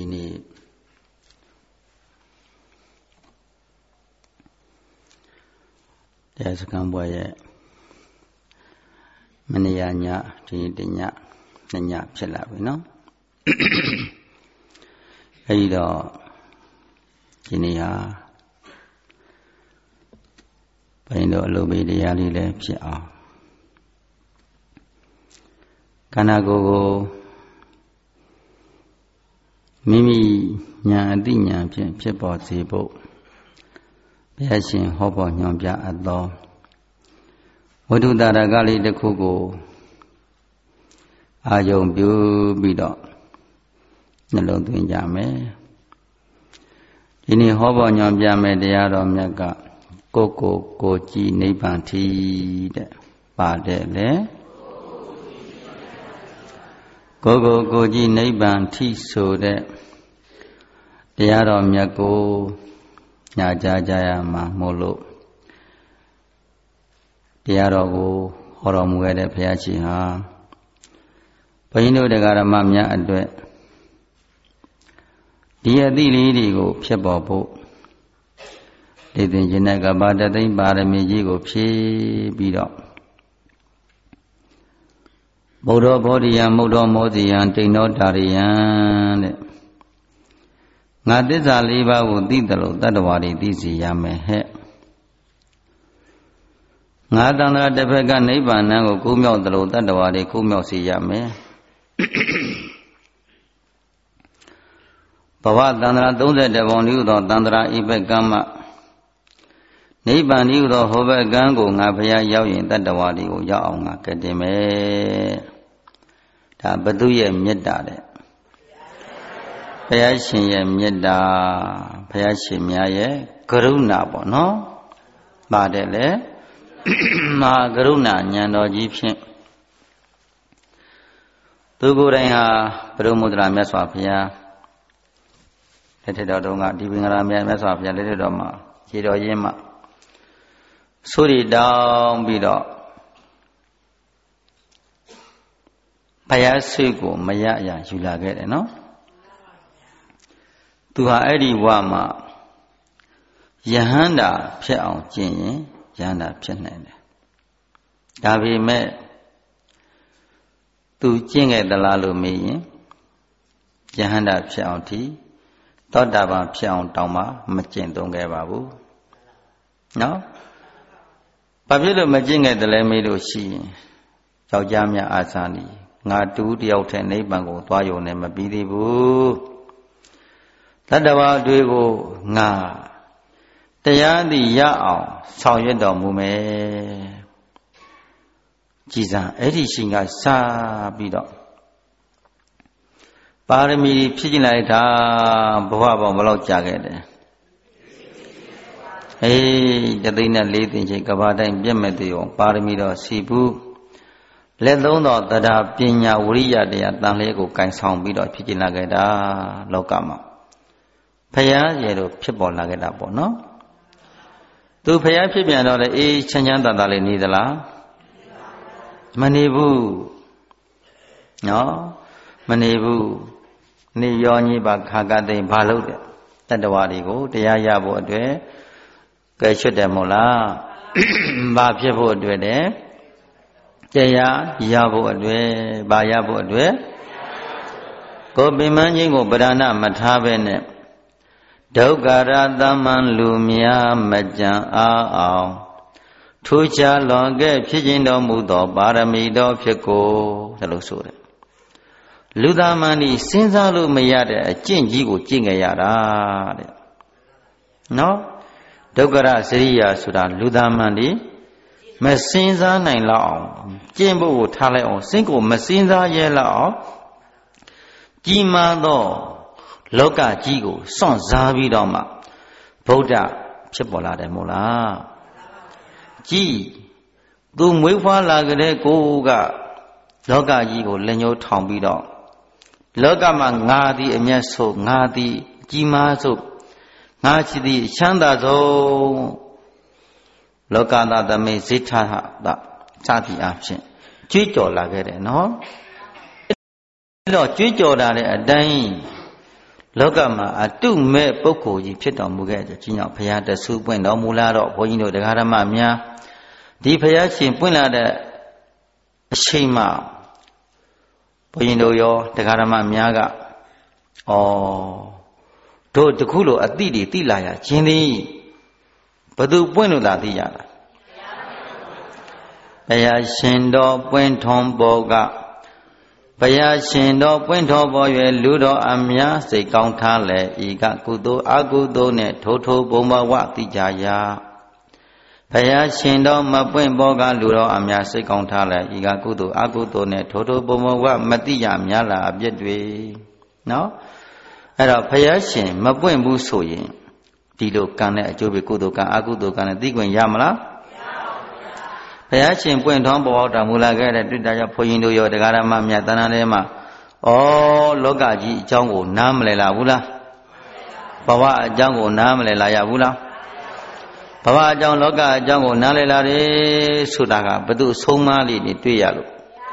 နေ့တရားစခန်းပွဲရဲ့မနေ့ညဒီတညဖြစ်လာပြီနော်အဲဒီတော့ဒီနေ့ဟာဘိန်းတို့အလုပ်ပေးတရားလေးလည်းဖြစ်အောင်ခန္ဓာကိုယ်ကိုမိမိဉာဏ်အသိဉာဏ်ဖြင့်ဖြစ်ပေါ်စေဖို့ဘုရားရှင်ဟောပေါ်ညွှန်ပြအပ်သောဝိတုတရကလေးတစ်ခုကိုအာယုံပြုပြီးတော့နှလုံးသွင်းကြမယ်ဒီနေ့ဟောပေါ်ညွှန်ပြမယ်တရားတော်မြတ်ကကိုကြည်နိဗ္ဗာန်ထီတဲ့ပါတယ်လေကိုကြည်နိဗ္ဗာန်ထီဆိုတဲ့တရားတော်မြတ်ကိုညာကြားကြရမှာမို့လို့တရားတော်ကိုဟောတော်မူခဲ့တဲ့ဘုရားရှင်ဟာဘုန်းကြီးတို့တရားဓမ္မများအတွက်ဒီအသည့်လေးတွေကိုဖြစ်ပေါ်ဖို့ဒီသင်္ကြန်နဲ့ကပါတသိမ့်ပါရမီကြီးကိုဖြည့်ပြီးတော့ဗုဒ္ဓဘောဓိယံမုဒ္ဓမောဓိယံတိဏ္ဍောတာရိယံတဲ့ငါသစ္စာလေးပါးကိုသိတယ်လို့တတ္တဝါတွေသိစီရမယ်ဟဲ့ငါတန်ត្រာတစ်ဖက်ကနိဗ္ဗာန်ကိုကူးမြောက်တယ်လို့တတ္တဝါတွေကူးမြောက်စီရမယ်ဘဝတန်ត្រာ31ပုံဤသောတန်ត្រာဤဘက်ကမ်းမှနိဗ္ဗာန်ဤသောဟောဘက်ကမ်းကိုငါဘုရားရောက်ရင်တတ္တဝါတွေကိုရောက်အောင်ငါကတင်မယ်ဒါဘသူရဲ့မေတ္တာတဲ့ဘုရားရှင်ရဲ့မေတ္တာဘုရားရှင်များရဲ့ကရုဏာပေါ့နော်ပါတယ်လေမဟာကရုဏာဉာဏ်တော်ကြီးဖြင့်သူကိုယ်တိုင်ဟာဘုရုမုဒ္ဒရာမြတ်စွာဘုရားလက်ထက်တော်တုန်းကဒီပင်္ဂရာမြတ်စွာဘုရားလက်ထက်တော်မှာခြေတော်ရင်းမှာဆိုရီတောင်းပြီးတော့ဘုရားဆွေကိုမရရယူလာခဲ့တယ်နော်သူဟာအဲ့ဒီဝမှာယဟန္တာဖြစ်အောင်ကျင့်ရင်ယဟန္တာဖြစ်နိုင်တယ်ဒါပေမဲ့သူကျင့်ခဲ့သလားလို့မေးရင်ယဟန္တာဖြစ်အောင်ဒီသောတာပန်ဖြစ်အောင်တောင်းမှမကျင့်သုံးခဲ့ပါဘူးနော်ဘာဖြစ်လို့မကျင့်ခဲ့တယ်လဲမေးလို့ရှိရင်ယောက်ျားများအာဇာနည်ငါတူတယောက်ထဲနိဗ္ဗာန်ကိုသွားရုံနဲ့မပြီးသေးဘူးတတ္တဝါတွေကိုငါတရားသည်ရအောင်ဆောင်ရွက်တော်မူမယ်ကြည်စံအဲ့ဒီရှင်ကစပြီးတော့ပါရမီဖြည့်ကျင်လိုက်တာဘဝပေါင်းဘယ်လောက်ကြာခဲ့တယ်တသိန်းနဲ့4သိန်းချိန်ကဘာတိုင်းပြည့်မဲ့သေးအောင်ပါရမီတော်စီဘူးလက်သုံးတော်တရားပညာဝိရိယတရားတန်လေးကိုကင်ဆောင်ပြီးတော့ဖြစ်ကျင်လာခဲ့တာလောကမှာဖယားရေတို့ဖြစ်ပေါ်လာခဲ့တာပေါ့နော်သူဖယားဖြစ်ပြန်တော့လေအေးချမ်းချမ်းသာသာလေးနေသလားမနေဘူးနော်မနေဘူးနေရောကြီးပါခါကသိဘာလို့တဲ့တတ္တဝါတွေကိုတရားရဖို့အတွက်ကဲချွတ်တယ်မို့လားဘာဖြစ်ဖို့အတွက်တဲ့တရားရဖို့အတွက်ဘာရဖို့အတွက်ကိုပင်မချင်းကိုဗရဏမထားပဲနဲ့ဒုက္ခရသမံလူများမကြံအားအောင်ထူးခြားလွန်ကဲ့ဖြစ်ခြင်းတော်မူသောပါရမီတော်ဖြစ်ကိုဒါလို့ဆိုတယ်လူသားမန်ဤစဉ်းစားလို့မရတဲ့အကျင့်ကြီးကိုကျင့်ကြရတာတဲ့နော်ဒုက္ခရစရိယာဆိုတာလူသားမန်ဤမစဉ်းစားနိုင်လောက်အောင်ကျင့်ဖို့ကိုထားလိုက်အောင်စိတ်ကိုမစဉ်းစားရဲလောက်အောင်ကြီးမားသောလောကကြီးကိုစွန့်စားပြီးတော့မှဗုဒ္ဓဖြစ်ပေါ်လာတယ်မို့လားကြည်သူမွေးဖွားလာကြတဲ့ကိုကလောကကြီးကိုလက်ညှိုးထောင်ပြီးတော့လောကမှာငါသည်အမျက်ဆုံးငါသည်ကြီးမားဆုံးငါရှိသည်ချမ်းသာဆုံးလောကသားသမိတ်ဇိထဟတစသည်အဖြစ်ကြွေးကြော်လာခဲ့တယ်နော်အဲ့တော့ကြွေးကြော်တာတဲ့အတိုင်းလောကမှာအတုမဲ့ပုဂ္ဂိုလ်ကြီးဖြစ်တော်မူခဲ့တဲ့ကြီးကြောင့်ဘုရားတဆူပွင့်တော်မူလာတော့ဘုန်းကြီးတို့တရားဓမ္မများဒီဘုရားရှင်ပွင့်လာတဲ့အချိန်မှာဘုန်းကြီးတို့ရောတရားဓမ္မများကတို့တခုလိုအတိတွေသိလာရခြင်းသည်ဘသူပွင့်လို့သာသိရတာဘုရားရှင်တော်ပွင့်ထွန်ပေါ်ကဘုရားရှင်တော်ပွင့်တော်ပေါ်၍လူတော်အများစိတ်ကောင်းထားလေဤကကုသိုလ်အကုသိုလ်နဲ့ထိုးထိုးဘုံဘဝသိကြရာဘုရားရှင်တော်မပွင့်ပေါ်ကလူတော်အများစိတ်ကောင်းထားလေဤကကုသိုလ်အကုသိုလ်နဲ့ထိုးထိုးဘုံဘဝမသိရများလားအပြစ်တွေနော်အဲ့တော့ဘုရားရှင်မပွင့်ဘူးဆိုရင်ဒီလိုကံနဲ့အကျိုးပဲကုသိုလ်ကံအကုသိုလ်ကံနဲ့သိခွင့်ရမလားဘုရားရှင်ပွင့်ထွန်းပေါ်တော်မူလာခဲ့တဲ့တွေ့တာကြောင့်ဘုန်းကြီးတို့ရောတရားဓမ္မမြတ်တဏ္ဍာထဲမှာလောကကြီးအကြောင်းကိုနားမလည်လာဘူးလားဘဝအကြောင်းကိုနားမလည်လာရဘူးလားဘဝအကြောင်းလောကအကြောင်းကိုနားလည်လာတယ်ဆိုတာကဘု து အဆုံးမလေးတွေတွေ့ရလို့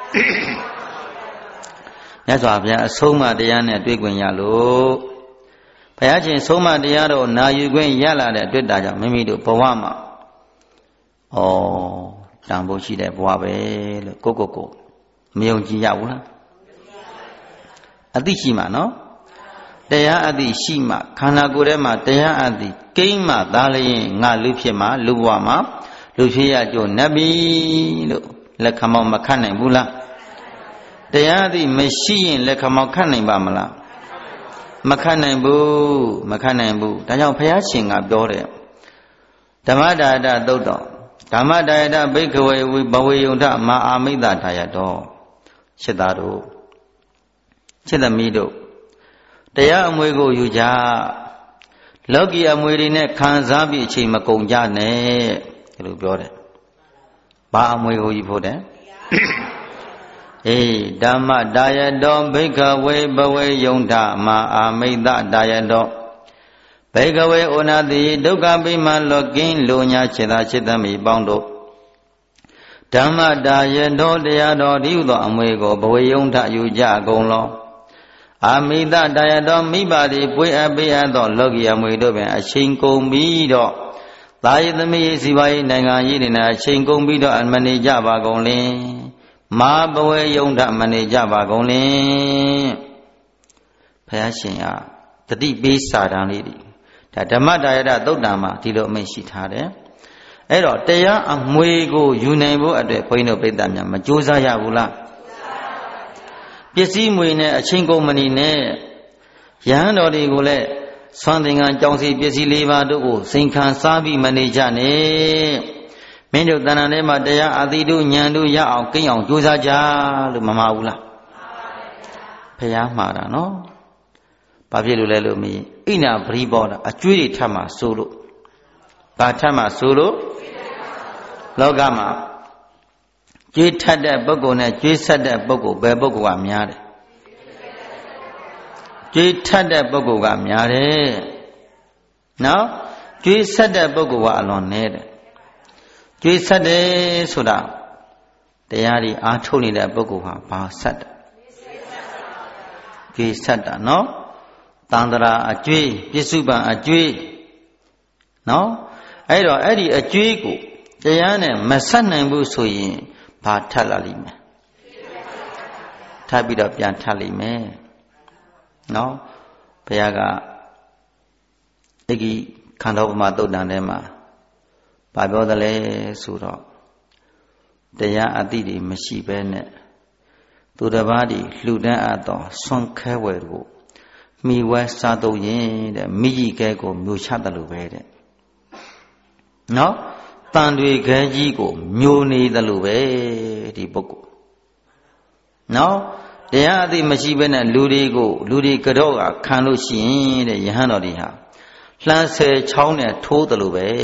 မြတ်စွာဘုရားအဆုံးမတရားနဲ့တွေ့ခွင့်ရလို့ဘုရားရှင်ဆုံးမတရားတော်နာယူခွင့်ရလာတဲ့တွေ့တာကြောင့်မိမိတို့ဘဝမှာတန်ဖို့ရှိတဲ့ဘဝပဲလို့ကိုမယုံကြည်ရဘူးလားအသိရှိမှနော်တရားအသိရှိမှခန္ဓာကိုယ်ထဲမှာတရားအသိကိန်းမှသာလျင်ငါလူဖြစ်မှလူဘဝမှာလူဖြစ်ရကြို့နတ်ပြီလို့လက်ခံမောက်မခတ်နိုင်ဘူးလားတရားအသိမရှိရင်လက်ခံမောက်ခတ်နိုင်ပါမလားမခတ်နိုင်ဘူးဒါကြောင့်ဘုရားရှင်ကပြောတယ်ဓမ္မဒါယတသုတ်တော်ဓမ္မဒါယတဘိက္ခဝေဘဝေယုံထမအာမိတ္တဒါယတော်ရှစ်သားတို့ရှစ်သမီးတို့တရားအမွေကိုယူကြလောကီအမွေတွေနဲ့ခံစားပြီးအချိန်မကုန်ကြနဲ့ဒီလိုပြောတယ်ဘာအမွေကိုယူဖို့တဲ့ဓမ္မဒါယတော်ဘိက္ခဝေဘဝေယုံထမအာမိတ္တဒါယတော်ဘိက္ခဝေဩနာတိဒုက္ခပိမလောကင်းလူညာခြေသာခြေသမီးပေါင်းတို့ဓမ္မဒါယတော်တရားတော်ဒီဟုသောအမွေကိုဘဝေယုံထယူကြကုန်လောအာမိတဒါယတော်မိဘသည်ပွေအပ်ပေးအပ်သောလောကီအမွေတို့ပင်အချိန်ကုန်ပြီးတော့သာယသမီးစီပါရေးနိုင်ငံရေးတွေနဲ့အချိန်ကုန်ပြီးတော့မနေကြပါကုန်လင်မာဘဝေယုံထမနေကြပါကုန်လင်ဘုရားရှင်ကတတိပေးစာတမ်းလေးတွေဒါဓမ္မဒါယတသုတ်တံမှာဒီလိုအမိန့်ရှိထားတယ်အဲ့တော့တရားအမွေကိုယူနိုင်ဖို့အတွက်ဘုန်းကြီးတို့ပိဋကများမကြိုးစားရဘူးလားပစ္စည်းမွေနဲ့အချင်းကုန်မနေနဲ့ယဟန်တော်တွေကိုလည်းဆွမ်းသင်္ကန်းကြောင်းစီပစ္စည်း၄ပါးတို့ကိုစိန်ခံစားပြီးမနေကြနဲ့မင်းတို့တဏ္ဍာထဲမှာတရားအတိတို့ဉာဏ်တို့ရအောင်ကိန်းအောင်ကြိုးစားကြလို့မမှားဘူးလားဘုရားမှားတာနော်ဘာဖြစ်လို့လဲလို့မင်းဣနာပရိဘောတာအကျွေးတွေထပ်မှာဆိုလို့ဘာထပ်မှာဆိုလို့လောကမှာကျွေးထက်တဲ့ပုဂ္ဂိုလ်နဲ့ကျွေးဆက်တဲ့ပုဂ္ဂိုလ်ဘယ်ပုဂ္ဂိုလ်ကများတယ်ကျွေးထက်တဲ့ပုဂ္ဂိုလ်ကများတယ်နော်ကျွေးဆက်တဲ့ပုဂ္ဂိုလ်ကအလွန်နည်းတယ်ကျွေးဆက်တယ်ဆိုတာတရားတွေအားထုတ်နေတဲ့ပုဂ္ဂိုလ်ဟာဘာဆက်တယ်ကျွေးဆက်တာနော်တန္တရာအကျွေးပစ္စုပန်အကျွေးနော်အဲ့တော့အဲ့ဒီအကျွေးကိုတရားနဲ့မဆက်နိုင်ဘူးဆိုရင်ဘာထပ်လာလိမ့်မယ်ထပ်ပြီးတော့ပြန်ထပ်လိမ့်မယ်နော်ဘုရားကဧကိခန္ဓာပမသုတ်တံထဲမှာဘာပြောသလဲဆိုတော့တရားအတိတွေမရှိဘဲနဲ့သူတစ်ပါးဒီလှူဒန်းအပ်သောဆွမ်းခဲဝယ်ကိုမိဝဲစားတော့ရင်တဲ့မိကြီးကဲကိုမျိုးချတယ်လို့ပဲတဲ့နော်တန်တွေခဲကြီးကိုမျိုးနေတယ်လို့ပဲဒီပုဂ္ဂိုလ်နော်တရားအသိမရှိဘဲနဲ့လူတွေကတော့ကခံလို့ရှိရင်တဲ့ယဟန်တော်တွေဟာလှမ်းဆယ်ချောင်းနဲ့ထိုးတယ်လို့ပဲ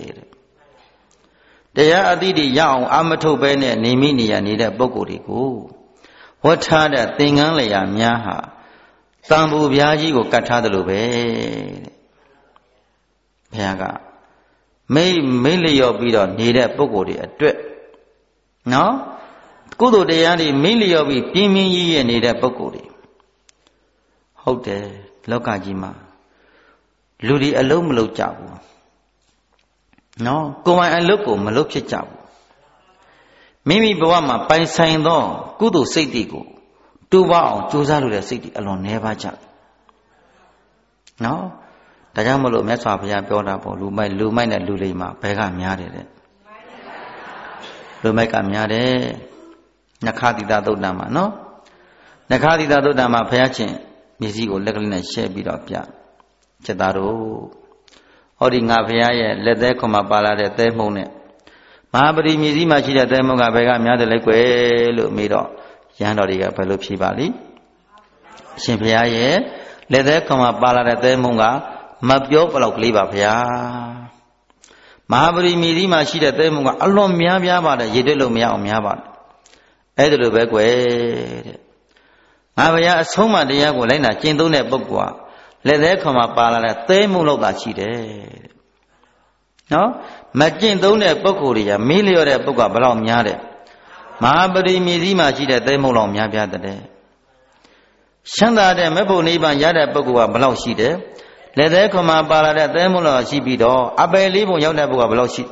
တဲ့တရားအသိတွေရအောင်အမထုတ်ပဲနဲ့နေမိနေရနေတဲ့ပုဂ္ဂိုလ်တွေကိုဝတ်ထားတဲ့သင်္ကန်းလျာများဟာတန်ဖိုးပြားကြီးကိုကတ်ထားတယ်လို့ပဲတဲ့ဘုရားကမိတ်လျော့ပြီးတော့နေတဲ့ပုဂ္ဂိုလ်တွေအတွက်နော်ကုသိုလ်တရားတွေမိတ်လျော့ပြီးပြင်းပြင်းကြီးရဲ့နေတဲ့ပုဂ္ဂိုလ်တွေဟုတ်တယ်လောကကြီးမှာလူတွေအလုံးမလုပ်ကြဘူးနော်ကိုယ်ပိုင်အလုပ်ကိုမလုပ်ဖြစ်ကြဘူးမိမိဘဝမှာပိုင်ဆိုင်သောကုသိုလ်စိတ်တွေကိုတူပါအောင်ကြိုးစားလို့တဲ့စိတ်တွေအလွန်နှဲပါကြနော်ဒါကြောင့်မလို့မြတ်စွာဘုရားပြောတာပေါ့လူမိုက်နဲ့လူလိမ္မာဘယ်ကများတယ်တဲ့လူမိုက်ကများတယ်နခတိတသုတ်တံမှာနော်နခတိတသုတ်တံမှာဘုရားရှင်မျက်စိကိုလက်ကလေးနဲ့ရှဲပြီးတော့ပြချက်သားတို့ဟောဒီငါဘုရားရဲ့လက်သေးခွန်မှာပါလာတဲ့သဲမှုန့်နဲ့မဟာပရိမျက်စိမှာရှိတဲ့သဲမှုန့်ကဘယ်ကများတယ်လဲကွယ်လို့မေးတော့ရဟန်းတော်တွေကဘယ်လိုဖြေပါလိအရှင်ဘုရားရဲ့လက်သေးခွန်မှာပါလာတဲ့သဲမှုန့်ကမပြောဘလောက်ကလေးပါဘုရားမဟာပရိမျက်စိမှာရှိတဲ့သဲမှုန့်ကအလွန်များပြားပါတယ်ရေတွက်လို့မရအောင်များပါတယ်အဲ့ဒါလိုပဲကွယ်တဲ့ငါဘုရားအဆုံးမတရားကိုလိုက်နာကျင့်သုံးတဲ့ပုဂ္ဂိုလ်ကလက်သေးခွန်မှာပါလာတဲ့သဲမှုန့်လောက်သာရှိတယ်တဲ့နော်မကျင့်သုံးတဲ့ပုဂ္ဂိုလ်တွေကမေးလျော့တဲ့ပုဂ္ဂိုလ်ကဘယ်လောက်များတဲ့မဟာပရိမျက်စိမှာရှိတဲ့သဲမှုန့်လောက်များပြားတဲ့ချမ်းသာတဲ့မေဖို့နိဗ္ဗာန်ရတဲ့ပုဂ္ဂိုလ်ကဘယ်လောက်ရှိတယ်လက်သေးခွန်မှာပါလာတဲ့သဲမှုန့်လောက်ရှိပြီးတော့အပယ်လေးပုံရောက်တဲ့ပုဂ္ဂိုလ်ကဘယ်လောက်ရှိ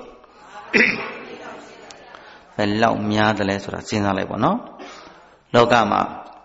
ဘယ်လောက်များတယ်လဲဆိုတာစဉ်းစားလိုက်ပါနော်လောကမှာ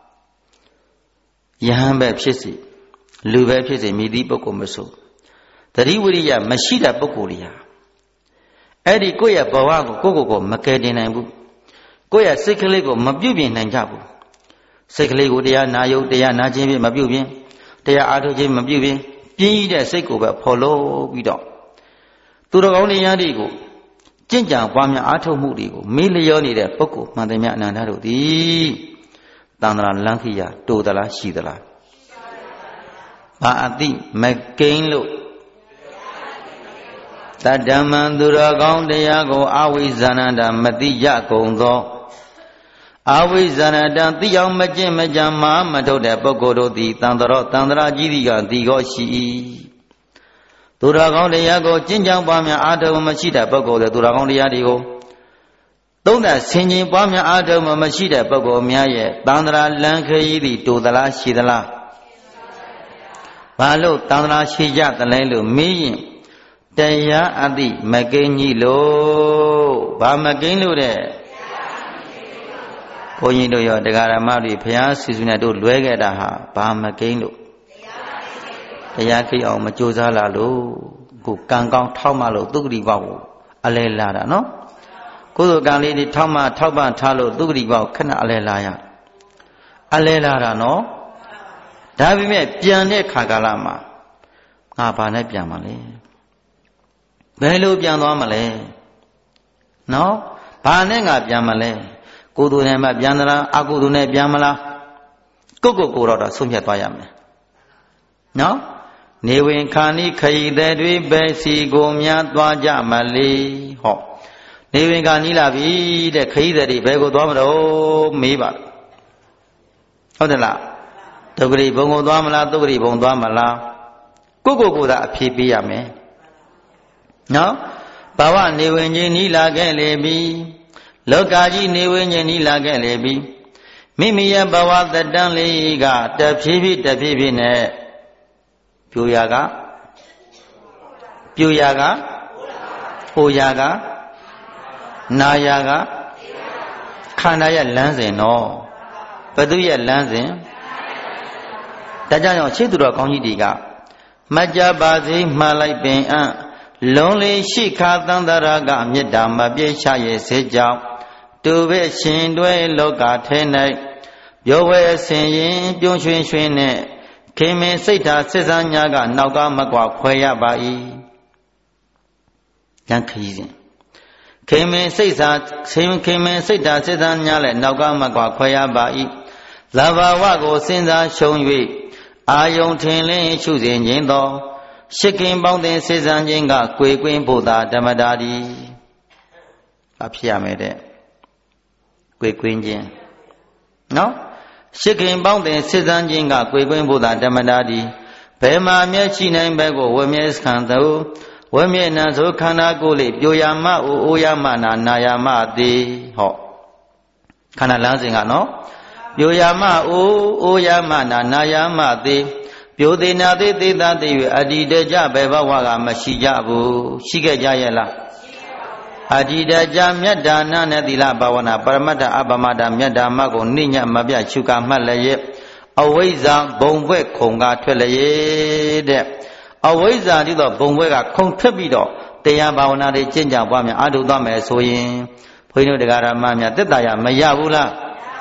ယဟန်ပဲဖြစ်စီလူပဲဖြစ်စီမိသည့်ပုဂ္ဂိုလ်မဆိုသတိဝိရိယမရှိတဲ့ပုဂ္ဂိုလ်တွေဟာအဲ့ဒီကိုယ့်ရဲ့ဘဝကိုကိုမကယ်တင်နိုင်ဘူးကိုယ့်ရဲ့စိတ်ကလေးကိုမပြုတ်ပြင်နိုင်ကြဘူးစိတ်ကလေးကိုတရားနာယုတ်တရားနာခြင်းဖြင့်မပြုတ်ပြင်တရားအားထုတ်ခြင်းမပြုတ်ပြင်ပြင်းတဲ့စိတ်ကိုပဲဖော်လို့ပြီးတော့သူတော်ကောင်းတရားတွေကိုကျင့်ကြံပွားများအားထုတ်မှုတွေကိုမေးလျောနေတဲ့ပုဂ္ဂိုလ်မှန်တယ်များအနန္တတို့သည်တန်ត្រာလန်းခိယတိုးသလားရှိသလားဘာအတိမကိန်းလို့တတ္တမံသူတော်ကောင်းတရားကိုအဝိဇ္ဇာဏတမတိရကုန်သောအဝိဇ္ဇာဏတသိအောင်မကျင့်မကြံမထုတ်တဲ့ပုဂ္ဂိုလ်တို့သည်တန်ត្រာကြီးသည်ကဒီကောရှိသူတော်ကောင်းတရားကိုကျင့်ကြံပွားများအားထုတ်မရှိတဲ့ပုဂ္ဂိုလ်တွေသူတော်ကောင်းတရားတွေကိုသုံးသဆင်ခြင်ပွားများအားထုတ်မရှိတဲ့ပုဂ္ဂိုလ်များရဲ့တန်ត្រာလန်းခရီးသည်တိုးသလားရှိသလားဘာလို့တန်ត្រာရှိကြသလဲလို့မေးရင်တရားအတိမကိန်းကြီးလို့ဘာမကိန်းလို့တဲ့ဘုန်းကြီးတို့ရောတရားဓမ္မတွေဘုရားစီစုနဲ့တို့လွဲခဲ့တာဟာဘာမကိန်းလို့တရားကိအောင်မကြိုးစားလာလို့ကိုကံကောင်းထောက်မှလို့သုက္ကတိဘောက်ကိုအလဲလာတာနော်ကိုယ်တို့ကံလေးတွေထောက်မှထောက်ပံ့ထားလို့သုက္ကတိဘောက်ခဏအလဲလာရအလဲလာတာနော်ဒါပေမဲ့ပြန်တဲ့ခါကာလမှာငါဘာနဲ့ပြန်မှာလဲဘယ်လိုပြန်သွားမလဲနော်ဘာနဲ့ငါပြန်မလဲကိုယ်သူနဲ့မှပြန်သလားအကုသိုလ်နဲ့ပြန်မလားကိုတော့ဆုံးဖြတ်သွားရမယ်နော်နေဝင်ခဏိခရီးတဲ့တွေပဲစီကိုများသွားကြမလေဟောနေဝင်ခဏီလာပြီတဲ့ခရီးတဲ့တွေဘယ်ကိုသွားမလို့မေးပါဟုတ်တယ်လားဒုက္ခရိဘုံကိုသွားမလားသုက္ခရိဘုံသွားမလားကိုသာအဖြေပေးရမယ်နော်ဘဝနေဝင်ခြင်းနီးလာခဲ့လေပြီလောကကြီးနေဝင်ခြင်းနီးလာခဲ့လေပြီမိမိရဲ့ဘဝသက်တမ်းလေးကတဖြည်းဖြည်းနဲ့ပြိုရာကဟိုရာကနာရာကခန္ဓာရဲ့လမ်းစဉ်တော့ဘသူရဲ့လမ်းစဉ်ဒါကြောင့်ရှေ့သူတော်ကောင်းကြီးတွေကမကြပါစေမှားလိုက်ပင်အံ့လုံးလေးရှိခါသန္တရာကမေတ္တာမပြေရှာရဲ့စေကြောင့်တူပဲရှင်တွဲလောကထဲ၌ပြောဝဲဆင်ရင်ပြုံးရွှင်နဲ့ခင်မင်စိတ်ဓာစစ်စားညာကနောက်ကမကွာခွဲရပါ၏ဉာဏ်ခရီးစဉ်ခင်မင်စိတ်ဓာစစ်စားညာလည်းနောက်ကမကွာခွဲရပါ၏သဘာဝကိုစဉ်းစားရှုံ၍အာယုံထင်လင်းရှုစဉ်ခြင်းသောရှစ်ခင်ပေါင်းတင်စေစံခြင်းကကွေကွင်းဖို့သာဓမ္မတာဒီအဖြစ်ရမယ်တဲ့ကွေကွင်းခြင်းနော်ရှစ်ခင်ပေါင်းတင်စေစံခြင်းကကွေကွင်းဖို့သာဓမ္မတာဒီဘယ်မှာမျက်ရှိနိုင်ဘက်ကိုဝမျက်စခံသောဝမျက်နှံဆိုခန္ဓာကိုယ်လေးပြိုရမအိုးရမနာရမသည်ဟောခန္ဓာလမ်းစဉ်ကနော်ပြိုရမအိုးရမနာရမသည် Pyo te na te te ta te yu aditaja bebawa mashijabu. Shikeja yela. Aditaja myadana nadila bawana paramata abamada myadamago ninya mabya chuka malaye. Awaiza bongwe konga twelaye de. Awaiza dito bongwe ga kong trebido. Teya bawana de chenja bwamya adutame soyin. Pwino de garamamya tetaya mayabula.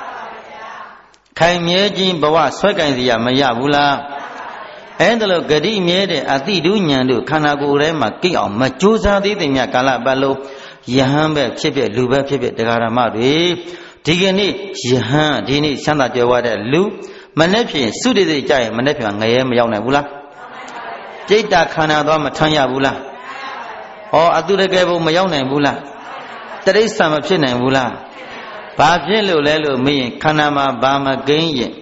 Kaimyejin bawa swakainziya mayabula. Endalo gadi mede ati du nyandu kanaku rema kiao machusa di timya kala balo yahambe phipye luba phipye de garama de. Digani yahan dini shanta jwa de lu manephin sudide jaye manephin ngaye mayauk nai bu la? Jaita khana twa ma thang ya bu la? Or aturake bu mayauk nai bu la? Tarissa ma phit nai bu la? Ba phit lo le lo meyin khana ma ba ma gain yin.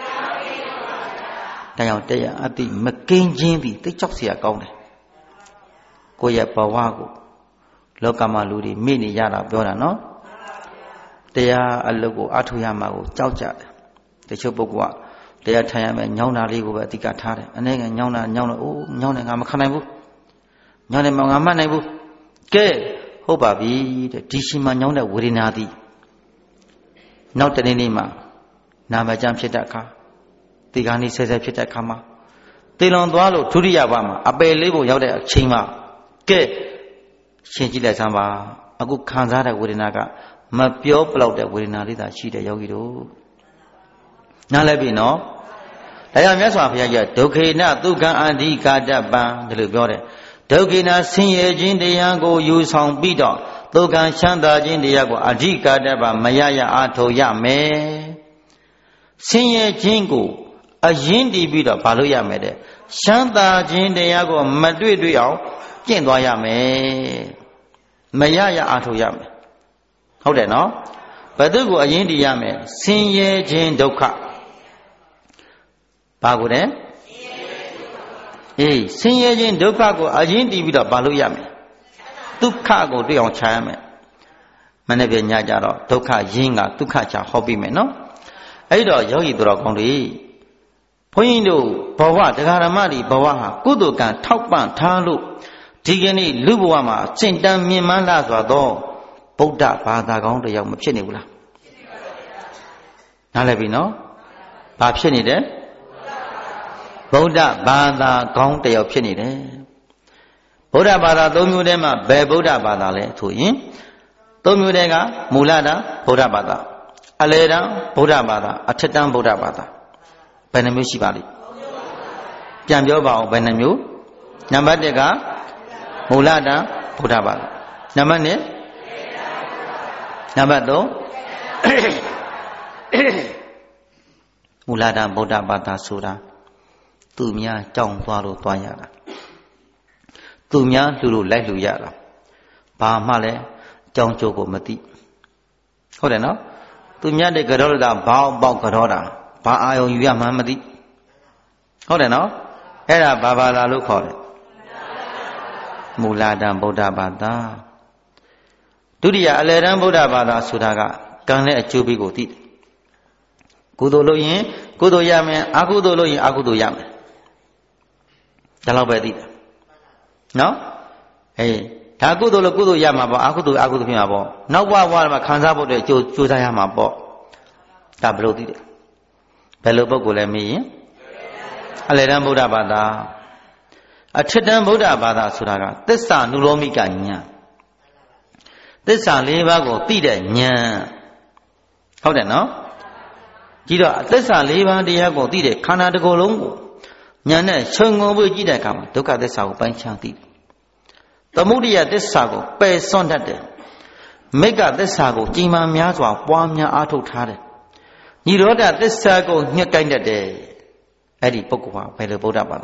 Dayan taya ati ma gain chin thi tit chok sia kaung de. Ko ye bawa ko loka ma lu de me ni ya da pyo da no. Taya alok ko athu ya ma ko chauk ja de. Tachuk pukkwa taya than ya me nyaung na li ko be atika tha de. Ane nga nyaung na oh nyaung ne nga ma khan nai bu. Nyaung ne ma nga mat nai bu. Keဟုတ်ပါပြီတဲ့ဒီရှိမှညောင်းတဲ့ဝေဒနာသည်နောက်တနေ့နေ့မှာနာမကျမ်းဖြစ်တဲ့အခါဒီကနေ့ဆဲဆဲဖြစ်တဲ့အခါမှာတေလွန်သွားလို့ဒုတိယဘမှာအပယ်လေးပုံရောက်တဲ့အချိန်မှာကဲရှင်းကြည့်လိုက်စမ်းပါအခုခံစားတဲ့ဝေဒနာကမပြောပလောက်တဲ့ဝေဒနာလေးသာရှိတဲ့ယောဂီတို့နားလည်ပြီနော်ဒါကြောင့်မြတ်စွာဘုရားကြီးဒုက္ခေနဒုက္ခံအန္တိကာတပံဒီလိုပြောတယ်ဒုက္ခိနာဆင်းရဲခြင်းတရားကိုယူဆောင်ပြီးတော့ဒုက္ခချမ်းသာခြင်းတရားကိုအဓိကတတ်ပါမရရအားထုတ်ရမယ်ဆင်းရဲခြင်းကိုအရင်တည်ပြီးတော့ဘာလို့ရမယ်တဲ့ချမ်းသာခြင်းတရားကိုမတွေ့တွေ့အောင်ကျင့်သွားရမယ်မရရအားထုတ်ရမယ်ဟုတ်တယ်နော်ဘယ်သူကိုအရင်တည်ရမယ်ဆင်းရဲခြင်းဒုက္ခဘာကိုတဲ့ဆင်းရဲခြင်းဒုက္ခကိုအရင်တည်ပြီးတော့ဘာလို့ရမလဲဒုက္ခကိုတွေ့အောင်ခြားရမယ်မနေ့ကညကြတော့ဒုက္ခရင်းကဒုက္ခခြားဟောပြီးမယ်နော်အဲ့တော့ယောဂီတော်ကောင်းတွေဘုန်းကြီးတို့ဘဝတရားဓမ္မတွေဘဝဟာကုသိုလ်ကံထောက်ပံ့ထားလို့ဒီကနေ့လူဘဝမှာစင်တန်းမြင့်မားလာစွာသောဗုဒ္ဓဘာသာကောင်းတရားမဖြစ်နေဘူးလားနားလည်ပြီနော်ဘာဖြစ်နေတယ်ဗုဒ္ဓဘာသာကောင်းတယောက်ဖြစ်နေတယ်ဗုဒ္ဓဘာသာ၃မျိုးတည်းမှာဘယ်ဗုဒ္ဓဘာသာလဲဆိုရင်၃မျိုးတည်းကမူလတန်းဗုဒ္ဓဘာသာအလယ်တန်းဗုဒ္ဓဘာသာအထက်တန်းဗုဒ္ဓဘာသာဘယ်နှမျိုးရှိပါလိမ့်ပြန်ပြောပါအောင်ဘယ်နှမျိုးနံပါတ်1ကမူလတန်းဗုဒ္ဓဘာသာနံပါတ်2နံပါတ်3မူလတန်းဗုဒ္ဓဘာသာဆိုတာသူများကြောင်းသွားလို့သွားရတာသူများလှူလို့လိုက်လှူရတာဘာမှလည်းကြောင်းကျိုးကိုမသိဟုတ်တယ်နော်သူများတဲ့ကြောတာဘာပေါက်ကြောတာဘာအာယုံယူရမှန်းမသိဟုတ်တယ်နော်အဲ့ဒါဘာဘာသာလို့ခေါ်တယ်မူလတန်းဗုဒ္ဓဘာသာဒုတိယအလယ်တန်းဗုဒ္ဓဘာသာဆိုတာကကံနဲ့အကျိုးပေးကိုသိတယ်ကုသိုလ်လုပ်ရင်ကုသိုလ်ရမယ်အကုသိုလ်လုပ်ရင်အကုသိုလ်ရမယ်ဒါတော့ပဲသိတယ်နော်ဒါကုသိုလ်လို့ကုသိုလ်ရမှာပေါ့အကုသိုလ်ဖြစ်မှာပေါ့နောက်ဘဝမှာခံစားဖို့အတွက်ကြိုးစားရမှာပေါ့ဒါဘယ်လိုသိတယ်ဘယ်လိုပုဂ္ဂိုလ်လဲမေးရင်အလယ်တန်းဗုဒ္ဓဘာသာအထက်တန်းဗုဒ္ဓဘာသာဆိုတာကသစ္စာနုလောမိကဉာဏ်သစ္စာ၄ပါးကိုသိတဲ့ဉာဏ်ဟုတ်တယ်နော်ကြည့်တော့သစ္စာ၄ပါးတရားကိုသိတဲ့ခန္ဓာတစ်ခုလုံးကိုဉာဏ်နဲ့ခြုံငုံပြီးကြည့်တဲ့အခါမှာဒုက္ခသစ္စာကိုပိုင်းခြားသိတယ်။သမုဒိယသစ္စာကိုပယ်စွန့်တတ်တယ်။မိက္ခသစ္စာကိုကြည်မာများစွာပွားများအားထုတ်ထားတယ်။និရောဓသစ္စာကိုညှက်ကိုင်းတတ်တယ်။အဲ့ဒီပုဂ္ဂိုလ်ဟာဘယ်လိုဗုဒ္ဓဘာသာ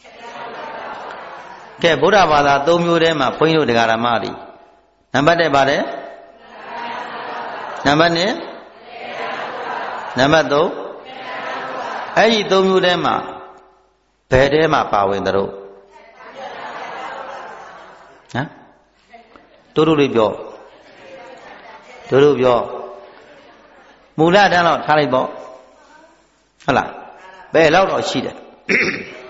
။ကဲဗုဒ္ဓဘာသာ၃မျိုးထဲမှာဘုန်းကြီးတို့တရားဓမ္မတွေနံပါတ်1ပါတယ်။နံပါတ်2နံပါတ်3အဲ့ဒီ၃မျိုးထဲမှာဘယ်ထဲမှာပါဝင်တို့ဟမ်တို့လေးပြောတို့ပြောမူလတန်းတော့ထားလိုက်ပေါ့ဟုတ်လားဘယ်လောက်တော့ရှိတယ်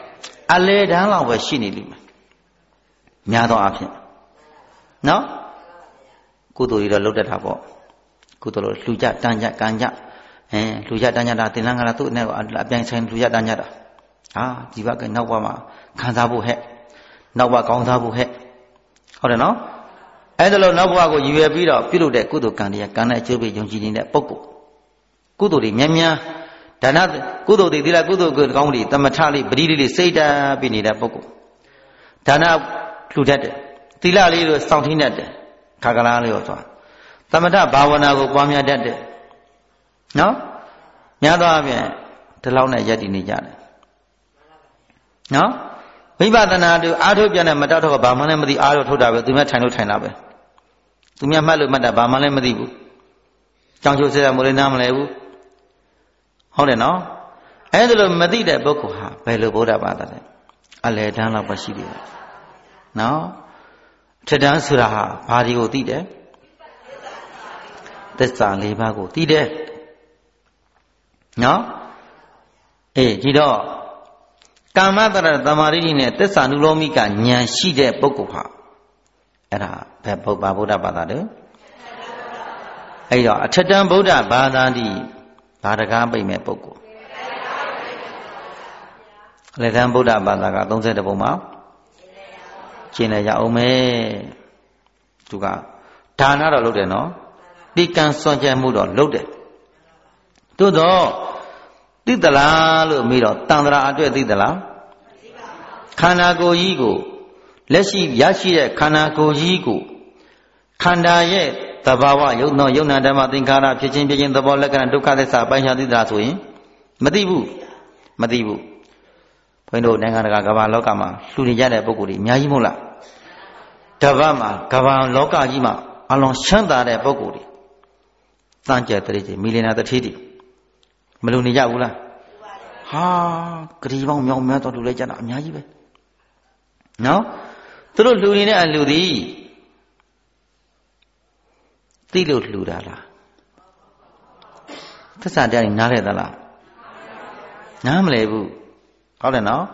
လေတန်းလောက်ပဲရှိနေလိမ့်မယ်များသောအားဖြင့်နော်ကုသိုလ်တွေတော့လုပ်တတ်တာပေါ့ကုသိုလ်လို့လှူကြတန်းကြကံကြလှူကြတန်းကြတာတင်လန်းကလာသူ့နဲ့အပြိုင်ဆိုင်လှူကြတန်းကြတာဒီဘက်ကနောက်ဘက်မှာခံစားဖို့ဟဲ့နောက်ဘက်ကောင်းစားဖို့ဟဲ့ဟုတ်တယ်နော်အဲ့ဒါလို့နောက်ဘဝကိုရည်ရွယ်ပြီးတော့ပြုလုပ်တဲ့ကုသိုလ်ကံတွေကကံနဲ့အကျိုးပေးယုံကြည်နေတဲ့ပုဂ္ဂိုလ်ကုသိုလ်တွေများများဒါနကုသိုလ်တွေသီလကုသိုလ်ကောင်းတွေတမထလေးပရိလေးစိတ်ဓာတ်ပြီးနေတဲ့ပုဂ္ဂိုလ်ဒါနလှူတတ်တယ်သီလလေးကိုစောင့်ထိန်တတ်တယ်ခါကလားလေးရောသွားသမထဘာဝနာကိုပွားများတတ်တယ်နော်များသောအားဖြင့်ဒီလောက်နဲ့ယက်တည်နေကြတယ်နော်ဝိပဿနာတို့အားထုတ်ပြန်တဲ့မတောက်တော့ဘာမှလည်းမသိအားထုတ်တာပဲသူများထိုင်လို့ထိုင်တာပဲသူများမှတ်လို့မှတ်တာဘာမှလည်းမသိဘူးကြောင်ချိုးစဲမိုးလေးနားမလဲဘူးဟုတ်တယ်နော်အဲ့ဒါလို့မသိတဲ့ပုဂ္ဂိုလ်ဟာဘယ်လိုဗုဒ္ဓဘာသာလဲအလယ်တန်းလောက်ပဲရှိသေးတယ်နော်ထက်တန်းဆိုတာဟာဘာဒီကိုသိတယ်သစ္စာ၄ပါးကိုသိတယ်နော်ဒီတော့ကာမတရသမာဓိနဲ့သစ္စာနုလောမိကဉာဏ်ရှိတဲ့ပုဂ္ဂိုလ်ဟာအဲ့ဒါဘယ်ဗုဒ္ဓဘာသာလဲအဲ့တော့အထက်တန်းဗုဒ္ဓဘာသာတိဘာတကားပိတ်မဲ့ပုဂ္ဂိုလ်လက်တန်းဗုဒ္ဓဘာသာက30ပုံမှာကျင့်ရရအောင်မယ်သူကဒါနတော့လုပ်တယ်နော်တိကံစွန့်ကြဲမှုတော့လုပ်တယ်သို့တော့သိသလားလို့မေးတော့တန်ត្រာအတွက်သိသလားခန္ဓာကိုယ်ကြီးကိုလက်ရှိရရှိတဲ့ခန္ဓာကိုယ်ကြီးကိုခန္ဓာရဲ့သဘာဝယုံနာဓမ္မသင်္ခါရဖြစ်ခြင်းသဘောလက္ခဏာဒုက္ခသစ္စာပိုင်းခြားသိသလားဆိုရင်မသိဘူးဘုန်းကြီးတို့နိုင်ငံတကာကမ္ဘာလောကမှာလှူနေကြတဲ့ပုဂ္ဂိုလ်တွေအများကြီးမဟုတ်လားတပတ်မှာကမ္ဘာလောကကြီးမှာအလွန်ချမ်းသာတဲ့ပုဂ္ဂိုလ်တွေတန်ကျက်တရေကြီးမီလီနာတတိတွေမလူနေကြဘူးလားဂရီပေါင်းမြောင်များတော့လူလိုက်ကြတာအများကြီးပဲနော်သူတို့လူနေတဲ့အလူသည်သိလို့လှူတာလားသစ္စာတရားနားလဲသလားနားမလဲဘူးဟုတ်တယ်နော်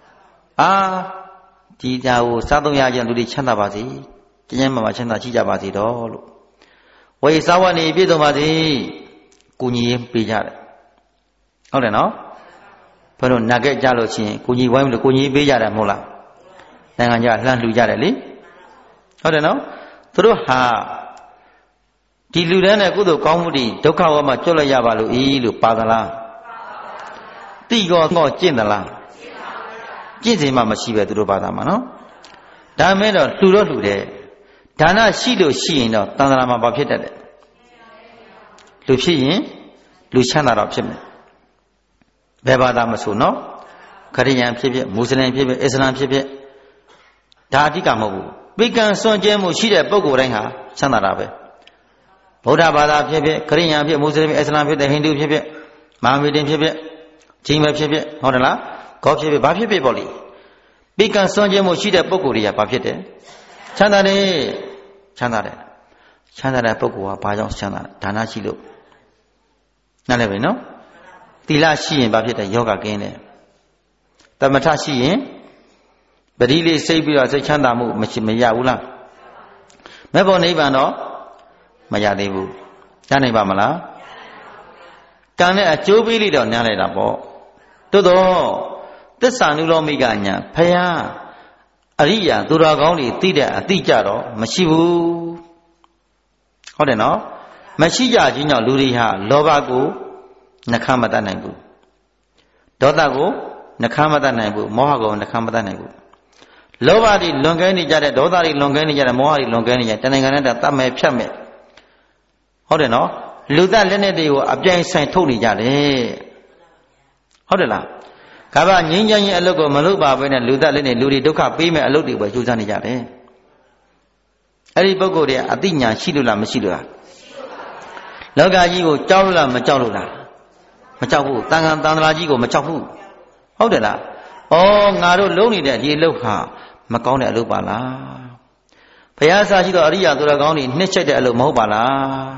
ဒီကြာကိုစားသုံးရကြလူတွေချမ်းသာပါစေကျဉ်းကျဉ်းမာမာချမ်းသာရှိကြပါစေတော့လို့ဝေစာဝနေပြည့်စုံပါစေကိုကြီးရင်ပေးကြတယ်ဟုတ်တယ်နော်ဘယ်လိုနာခဲ့ကြလို့ချင်းကိုကြီးဝိုင်းလို့ကိုကြီးပေးကြတယ်မဟုတ်လားနိုင်ငံခြားလှမ်းလှူကြတယ်လေဟုတ်တယ်နော်သူတို့ဟာဒီလူတန်းတဲ့ကုသိုလ်ကောင်းမှုတွေဒုက္ခဝမှာကျွတ်လိုက်ရပါလို့လို့ပါသလားတိကောကျင့်သလားကျင့်စဉ်မှမရှိပဲသူတို့ဘာသာမှာနော်ဒါမဲ့တော့လှူတော့လှူတယ်ဒါနရှိလို့ရှိရင်တော့တန်ត្រာမှာဘာဖြစ်တတ်တယ်လူဖြစ်ရင်လူချမ်းသာတော့ဖြစ်မယ်ဘယ်ဘာသာမဆိုနော်ခရစ်ယာန်ဖြစ်ဖြစ်မွတ်စလင်ဖြစ်ဖြစ်အစ္စလာမ်ဖြစ်ဖြစ်ဒါအဓိကမဟုတ်ဘူးပိကံစွန့်ကြဲမှုရှိတဲ့ပုဂ္ဂိုလ်တိုင်းဟာချမ်းသာတာပဲဗုဒ္ဓဘာသာဖြစ်ဖြစ်ခရစ်ယာန်ဖြစ်မွတ်စလင်ဖြစ်အစ္စလာမ်ဖြစ်တဲ့ဟိန္ဒူဖြစ်ဖြစ်မဟာမေတ္တဖြစ်ဖြစ်ဂျိမ်းပဲဖြစ်ဖြစ်ဟုတ်တယ်လားကောဖြစ်ဖြစ်ဘာဖြစ်ဖြစ်ပေါ့လေပိကံစွန့်ကြဲမှုရှိတဲ့ပုဂ္ဂိုလ်တွေကဘာဖြစ်တယ်ချမ်းသာတယ်ချမ်းသာတဲ့ပုဂ္ဂိုလ်ကဘာကြောင့်ချမ်းသာလဲဒါနရှိလို့နားလည်ပြီနော်သီလရှိရင်ဘာဖြစ်တယ်ယောဂကင်းတယ်သမထရှိရင်ပရိလေးစိတ်ပြီးတော့စိတ်ချမ်းသာမှုမရဘူးလားမဲ့ဖို့နိဗ္ဗာန်တော့မရသေးဘူးရနိုင်ပါမလားကံနဲ့အကျိုးပေးလိတော့နားလိုက်တာပေါ့သို့တော့သစ္စာနုလောမိကညာဖယားအရိယာသူတော်ကောင်းတွေသိတဲ့အတိကြတော့မရှိဘူးဟုတ်တယ်နော်မရှိကြခြင်းကြောင့်လူတွေဟာလောဘကိုနှခမ်းမတတ်နိုင်ဘူးဒေါသကိုနှခမ်းမတတ်နိုင်ဘူးမောဟကိုနှခမ်းမတတ်နိုင်ဘူးလောဘတွေလွန်ကဲနေကြတဲ့ဒေါသတွေလွန်ကဲနေကြတဲ့မောဟတွေလွန်ကဲနေကြတဲ့နိုင်ငံနဲ့တတ်မဲ့ဖြတ်မဲ့ဟုတ်တယ်နော်လူသားလက်နဲ့တွေကိုအပြိုင်ဆိုင်ထုတ်နေကြတယ်ဟုတ်တယ်လားကဘာငြိမ်းချမ်းရေးအလုပ်ကိုမလုပ်ပါဘဲနဲ့လူသားလက်နဲ့လူတွေဒုက္ခပေးမဲ့အလုပ်တွေပဲကြိုးစားနေကြတယ်အဲ့ဒီပုဂ္ဂိုလ်တွေအသိဉာဏ်ရှိလို့လားမရှိလို့လားလောကကြီးကိုကြောက်လို့လားမကြောက်လို့လားမကြောက်ဘူးတန်ခါတန်ត្រာကြီးကိုမကြောက်ဘူးဟုတ်တယ်လားငါတို့လုံးနေတဲ့ဒီအလုပ်ဟာမကောင်းတဲ့အလုပ်ပါလားဘုရားစာရှိသောအရိယာသူတော်ကောင်းတွေနှစ်ချက်တဲ့အလုပ်မဟုတ်ပါလား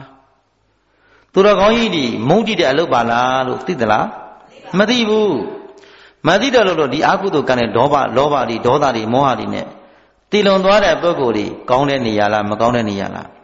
သူတော်ကောင်းကြီးတွေမုန်းကြည့်တဲ့အလုပ်ပါလားလို့သိသလားမသိဘူးမမသိတော့လို့ဒီအကုသိုလ်ကံနဲ့လောဘတွေဒေါသတွေမောဟတွေနဲ့တည်လွန်သွားတဲ့ပုဂ္ဂိုလ်တွေကောင်းတဲ့နေရာလားမကောင်းတဲ့နေရာလား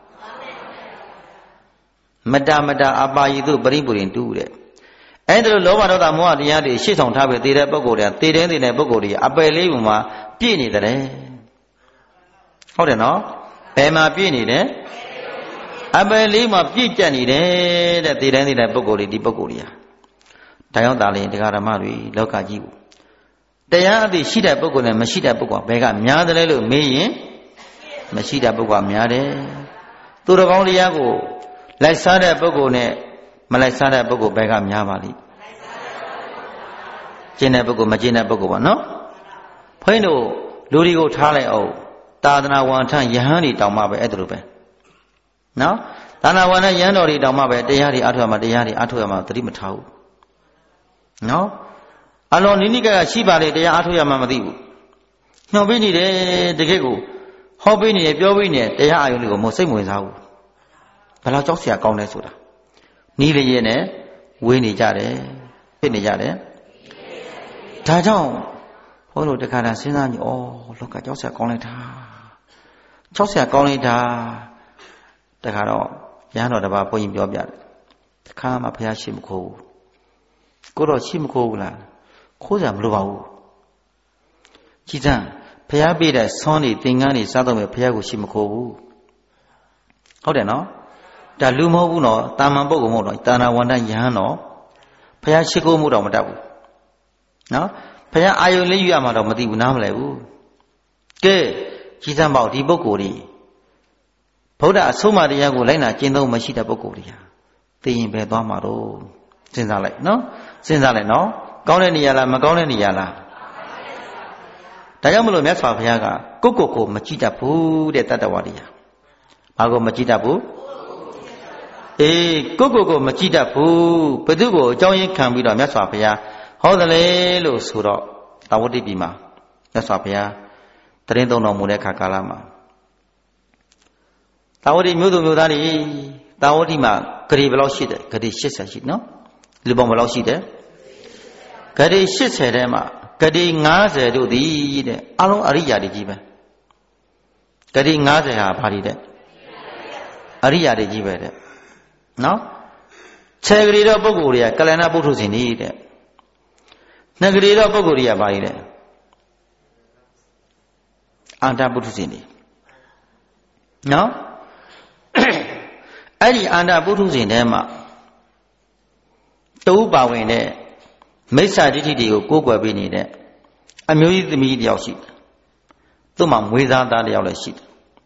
မတအပါယိတုပရိပုရင်တူတဲ့အဲ့ဒါလိုလောဘဒေါသမောဟတရားတွေရှေ့ဆောင်ထားပြီးတည်တဲ့ပုဂ္ဂိုလ်တွေတည်တဲ့ပုဂ္ဂိုလ်တွေအပယ်လေးပုံမှာပြည့်နေတယ်ဟုတ်တယ်နော်ဘယ်မှာပြည့်နေတယ်အပယ်လေးမှာပြည့်ကျက်နေတယ်တဲ့တည်တဲ့ပုဂ္ဂိုလ်တွေဒီပုဂ္ဂိုလ်တွေဟာဒါကြောင့်ဒါလည်းတရားဓမ္မတွေလောကကြီးကိုတရားအသိရှိတဲ့ပုဂ္ဂိုလ်နဲ့မရှိတဲ့ပုဂ္ဂိုလ်ဘယ်ကများတယ်လို့မေးရင်မရှိတဲ့ပုဂ္ဂိုလ်ကများတယ်သူတော်ကောင်းတရားကိုလိုက်စားတဲ့ပုဂ္ဂိုလ်နဲ့မလိုက်စားတဲ့ပုဂ္ဂိုလ်ဘယ်ကများပါလိမ့်ကျင့်တဲ့ပုဂ္ဂိုလ်မကျင့်တဲ့ပုဂ္ဂိုလ်ပါနော်ဘုန်းကြီးတို့လူတွေကိုထားလိုက်အောင်သာသနာဝန်ထမ်းယဟန်တွေတောင်မှပဲအဲ့ဒါလိုပဲနော်သာသနာဝန်ထမ်းယဟန်တော်တွေတောင်မှပဲတရားတွေအထောက်အမှတရားတွေအထောက်အမှသတိမထားဘူးနော်အလောနိနိကရှိပါလေတရားအထောက်အမှမသိဘူးညှော်ပေးနေတယ်တကယ့်ကိုဟောပေးနေတယ်ပြောပေးနေတယ်တရားအာယုန်တွေကိုမစိတ်ဝင်စားဘူးဘယ်လောက်ကြောက်စရာကောင်းလဲဆိုတာနီးလျက်နဲ့ဝေးနေကြတယ်ဖြစ်နေကြတယ်ဒါကြောင့်ဟောလို့တခါတည်းစဉ်းစားကြည့်ဩလောကကြောက်စရာကောင်းလိုက်တာကြောက်စရာကောင်းလိုက်တာတခါတော့ရဟန်းတော်တစ်ပါးဘုန်းကြီးပြောပြတယ်တခါမှဘုရားရှိမခိုးဘူးကိုတော့ရှိမခိုးဘူးလားခိုးစရာမလိုပါဘူးကြည်စမ်းဘုရားပေးတဲ့ဆွမ်းတွေသင်္ကန်းတွေစားတော့မယ်ဘုရားကိုရှိမခိုးဘူးဟုတ်တယ်နော်ဒါလူမဟုတ်ဘူးနော်တာမန်ပုဂ္ဂိုလ်မဟုတ်တော့တာနာဝန္တယဟန်တော့ဘုရားရှိခိုးမှုတော့မတတ်ဘူးနော်ဘုရားအာယုန်လေးယူရမှာတော့မသိဘူးနားမလဲဘူးကဲကြီးစမ်းပေါ့ဒီပုဂ္ဂိုလ်တွေဗုဒ္ဓအဆုံးအမတရားကိုလိုက်နာကျင့်သုံးမရှိတဲ့ပုဂ္ဂိုလ်တွေဟာသိရင်ပဲသွားမှာတော့စဉ်းစားလိုက်နော်စဉ်းစားလိုက်နော်ကောင်းတဲ့နေရာလားမကောင်းတဲ့နေရာလားဒါကြောင့်မလို့မြတ်စွာဘုရားကကိုမကြည့်တတ်ဘူးတဲ့တတ္တဝါတွေဟာဘာကိုမကြည့်တတ်ဘူးအေးကိုမကြည့်တတ်ဘူးဘယ်သူကိုအကြောင်းရင်းခံပြီးတော့မြတ်စွာဘုရားဟောတယ်လေလို့ဆိုတော့တာဝတိပြည်မှာမြတ်စွာဘုရားတရင်သုံးတော်မူတဲ့ခါကာလမှာတာဝတိမြို့သူမြို့သားတွေတာဝတိမှာဂရေဘယ်လောက်ရှိတယ်ဂရေ80ရှိနော်လူပေါင်းဘယ်လောက်ရှိတယ်ဂရေ80ထဲမှာဂရေ90တို့သည်တဲ့အလုံးအရိယာတွေကြီးပဲဂရေ90ဟာဘာတွေတဲ့အရိယာတွေကြီးပဲတဲ့နော်ခြေဂရေတော့ပုဂ္ဂိုလ်တွေကကလဏပုထုဇဉ်နေတဲ့နှဂရေတော့ပုဂ္ဂိုလ်တွေကဘာတွေလဲအန္တပုထုဇဉ်တွေနော်အဲ့ဒီအန္တပုထုဇဉ်ထဲမှာတူပါဝင်တဲ့မိစ္ဆာဒိဋ္ဌိတွေကိုကိုးကွယ်ပြီးနေတဲ့အမျိုးကြီးသမီးတယောက်ရှိတယ်သူ့မှာမွေးသားသားတယောက်လည်းရှိတယ်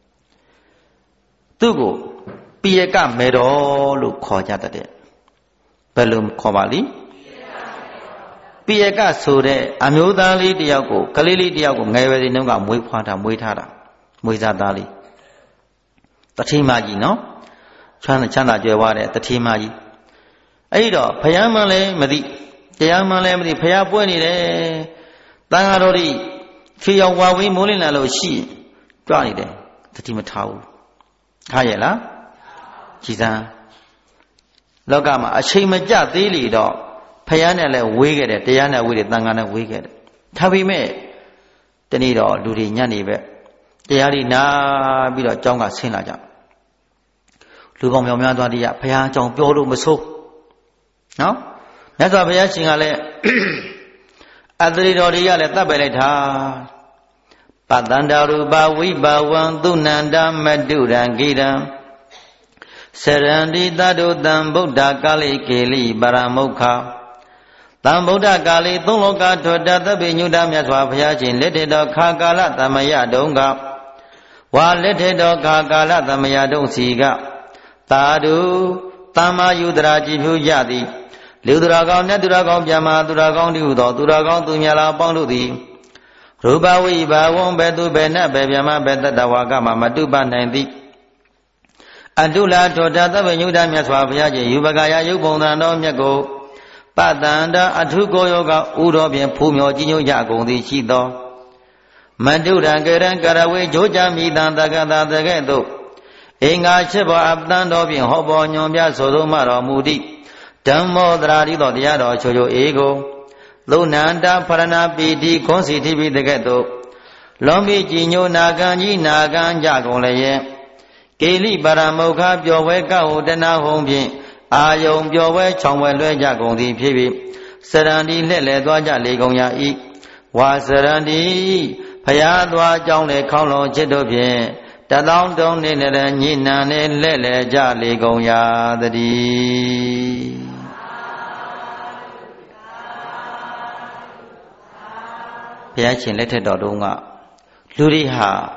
သူ့ကိုပိယကမေတော်လို့ခေါ်ကြတဲ့ဘယ်လိုခေါ်ပါလိပိယကဆိုတဲ့အမျိုးသားလေးတယောက်ကိုကလေးလေးတယောက်ကိုငယ်ရွယ်စဉ်တုန်းကမွေးထားတာမွေးစားသားလေးတထေးမကြီးနော်ချမ်းသာကြွယ်ဝတဲ့တထေးမကြီးအဲ့တော့ဘုရားမှလည်းမသိတရားမှလည်းမသိဘုရားပွဲနေတယ်တန်ဃာတော်တွေဖြေရောက်ဝါဝေးမိုးလင်းလာလို့ရှိကြွနေတယ်တတိမထားဘူးထားရဲ့လားကြည်စမ်းလောကမှာအချိန်မကျသေးလေတော့ဖယားနဲ့လည်းဝေးခဲ့တယ်တရားနဲ့ဝေးတယ်တန်ခါနဲ့ဝေးခဲ့တယ်ဒါပေမဲ့တနေ့တော့လူတွေညနေပဲတရားတွေနာပြီးတော့အကြောင်းကဆင်းလာကြလူပေါင်းမြောင်များသွားတည်းရဖယားအကြောင်းပြောလို့မဆိုးနော်မြတ်စွာဘုရားရှင်ကလည်းအတ္တိတော်တွေကလည်းတတ်ပယ်လိုက်တာပတ္တန္တရူပဝိဘဝံသုဏန္တမတုရံဂိရံစရန္တိတတုတံဗုဒ္ဓကာလိကေလိပရမုခတံဗုဒ္ဓကာလိသုံးလောကထောတသဗ္ဗညုတမြတ်စွာဘုရားရှင်လက်ထက်တော်ခါကာလသမယတုံကဝါလက်ထက်တော်ခါကာလသမယတုံစီကသာဓုသမ္မာယုဒရာကြည်ဖြူကြသည်လူသူတော်ကောင်းနတ်သူတော်ကောင်းမြတ်မာသူတော်ကောင်းတည်းဟူသောသူတော်ကောင်းသူများလာပေါင်းတို့သည်ရူပဝိဘာဝံဘေသူဘေနဘေမြမဘေတတဝါကမမတုပနိုင်သည်အတုလာထောတသဗ္ဗညုတမြတ်စွာဘုရားရှင်ယူပကာယယုတ်ပုံသံတော်မြတ်ကိုပတ္တန္တအထုကိုယောကဥတော်ဖြင့်ဖူးမြော်ကြီးညွတ်ကြကုန်သည်ရှိသောမတုရံကရံကရဝေဂျိုးကြမိတံတကတာတကဲ့သို့အင်္ဂါ7ပါးအပ္ပတန်တော်ဖြင့်ဟောပေါ်ညွန်ပြဆိုသောမှတော်မူသည်ဓမ္မောတရာတိသောတရားတော်ချိုချိုအေကို Lu nanda parana piti konsi tibi deketo Lombi jinyo naganji naganja gonglaye Keli paramokha pyowe kao dana hongpin Ayong pyowe chongwe lue jagongdi pibi Sarandi lele dwaja legongya i Wa sarandi Phaya dwa chong le khong long chitto phin Tatang tong ne le nyina ne lele ja legongya tadi Phaya chin let thot dong nga Lu ri ha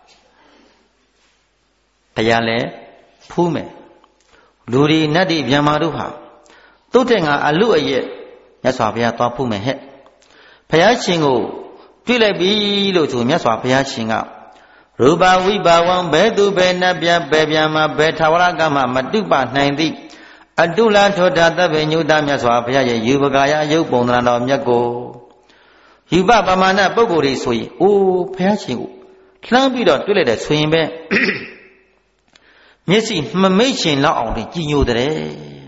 Phaya le phu me Lu ri natti Myanmar do ha Tốtတဲ့ငါအလူအရဲ့မြတ်စွာဘုရားသွားဖို့မယ်ဟဲ့ဘုရားရှင်ကိုတွေ့လိုက်ပြီလို့ဆိုမြတ်စွာဘုရားရှင်ကရူပဝိဘာဝံဘဲသူဘဲနတ်ပြဘဲပြန်မှာဘဲထာဝရကမမတုပနိုင်သည်အတုလထောတာသဗ္ဗညုတမြတ်စွာဘုရားရဲ့ယူပကာယရုပ်ပုံသဏ္ဍာန်တော်မြတ်ကိုယူပပမာဏပုဂ္ဂိုလ်တွေဆိုရင်အိုးဘုရားရှင်ကိုလှမ်းပြီးတော့တွေ့လိုက်တဲ့ဆိုရင်ပဲမျက်စိမမိတ်ရှင်လောက်အောင်ကြည်ညိုတဲ့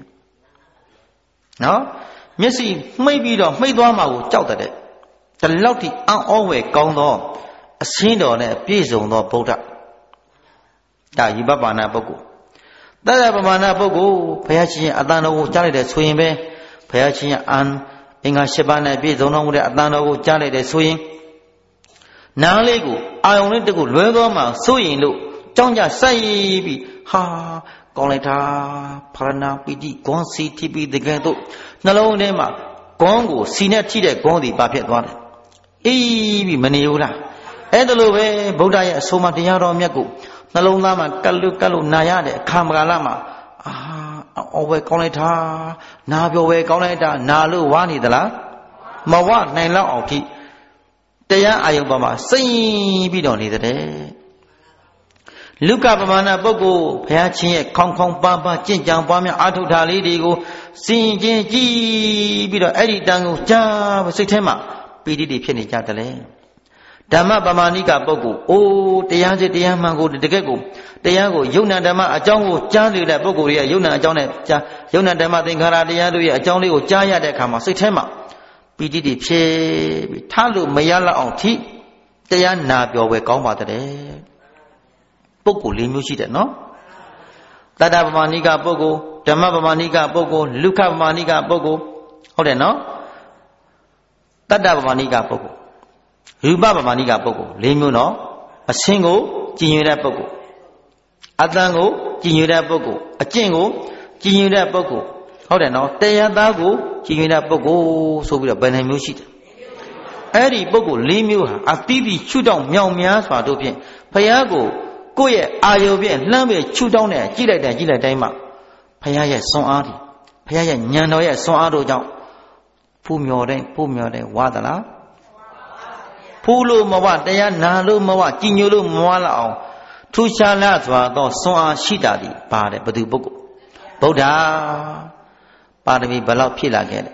နော်မျက်စိမှိတ်ပြီးတော့မှိတ်သွားမှာကိုကြောက်တဲ့တလောက်ထိအံ့ဩဝယ်ကောင်းသောအစင်းတော်နဲ့ပြည့်စုံသောဗုဒ္ဓဒါယူပပါဏပုဂ္ဂိုလ်တတ္တပမာဏပုဂ္ဂိုလ်ဘုရားရှင်အတန်တော်ကိုကြားလိုက်တဲ့ဆိုရင်ပဲဘုရားရှင်အင်္ဂါ၈ပါးနဲ့ပြည့်စုံတော်မူတဲ့အတန်တော်ကိုကြားလိုက်တဲ့ဆိုရင်နားလေးကိုအာယုံလေးတကူလွဲသွားမှဆိုရင်လို့ကြောင်းကြစိုက်ပြီးဟာကောင်းလိုက်တာဖရဏပိတိဂွန်စီတိပိတကယ်တော့နှလုံးထဲမှာဂွန်ကိုစီနဲ့ထိတဲ့ဂွန်ဒီပါဖြစ်သွားတယ်အေးပြီးမနေဘူးလားအဲ့ဒါလိုပဲဗုဒ္ဓရဲ့အဆုံးအမတရားတော်မြတ်ကိုနှလုံးသားမှာကတ်လို့နာရတဲ့အခါမကာလမှာအော်ပဲကောင်းလိုက်တာနာပြောပဲကောင်းလိုက်တာနာလို့ဝါနေသလားမဝနိုင်လောက်အောင်ထိတရားအာယုံပေါ်မှာစိတ်ပြီးတော့နေတဲ့လူကပမာဏပုဂ္ဂိုလ်ဘုရားရှင်ရဲ့ခေါင်းပါကြင့်ကြံပွားများအာထုထာလေးတွေကိုစင်ကျင်ကြည့်ပြီးတော့အဲ့ဒီတန်ကိုကြားစိတ်ထဲမှာပီတိတွေဖြစ်နေကြတယ်လေဓမ္မပမာဏိကပုဂ္ဂိုလ်အိုးတရားစစ်တရားမှန်ကိုတကယ်ကိုတရားကိုယုံနာဓမ္မအကြောင်းကိုကြားနေတဲ့ပုဂ္ဂိုလ်ရဲ့ယုံနာအကြောင်းနဲ့ကြားယုံနာဓမ္မသင်္ခါရတရားတို့ရဲ့အကြောင်းလေးကိုကြားရတဲ့အခါမှာစိတ်ထဲမှာပီတိတွေဖြစ်ပြီးထားလို့မရလောက်အောင်ထိတရားနာပြောပဲကောင်းပါတယ်ပုဂ္ဂိုလ်၄မျိုးရှိတယ်နော်တတ္တပမာဏိကပုဂ္ဂိုလ်ဓမ္မပမာဏိကပုဂ္ဂိုလ်လူခပမာဏိကပုဂ္ဂိုလ်ဟုတ်တယ်နော်တတ္တပမာဏိကပုဂ္ဂိုလ်ရူပပမာဏိကပုဂ္ဂိုလ်၄မျိုးနော်အစင်းကိုကြည်ညိုတဲ့ပုဂ္ဂိုလ်အတန်ကိုကြည်ညိုတဲ့ပုဂ္ဂိုလ်အကျင့်ကိုကြည်ညိုတဲ့ပုဂ္ဂိုလ်ဟုတ်တယ်နော်တရားသားကိုကြည်ညိုတဲ့ပုဂ္ဂိုလ်ဆိုပြီးတော့ဘယ်နှမျိုးရှိတယ်အဲ့ဒီပုဂ္ဂိုလ်၄မျိုးဟာအတိတိချွတ်တောင်မြောင်များစွာတို့ဖြင့်ဘုရားကိုကိုယ့်ရဲ့အာယုဖြင့်လှမ်းပြီးချူတောင်းတဲ့ကြည့်လိုက်တိုင်းမှာဘုရားရဲ့စွမ်းအားတွေဘုရားရဲ့ဉာဏ်တော်ရဲ့စွမ်းအားတို့ကြောင့်ဖူးမြော်တဲ့ဝါသလားဖူးလို့မဝတရားနာလို့မဝကြည်ညိုလို့မဝလောက်အောင်ထူးခြားလာစွာသောစွမ်းအားရှိတာဒီပါတယ်ဘယ်သူပုဂ္ဂိုလ်ဗုဒ္ဓပါရမီဘယ်လောက်ဖြည့်လာခဲ့လဲ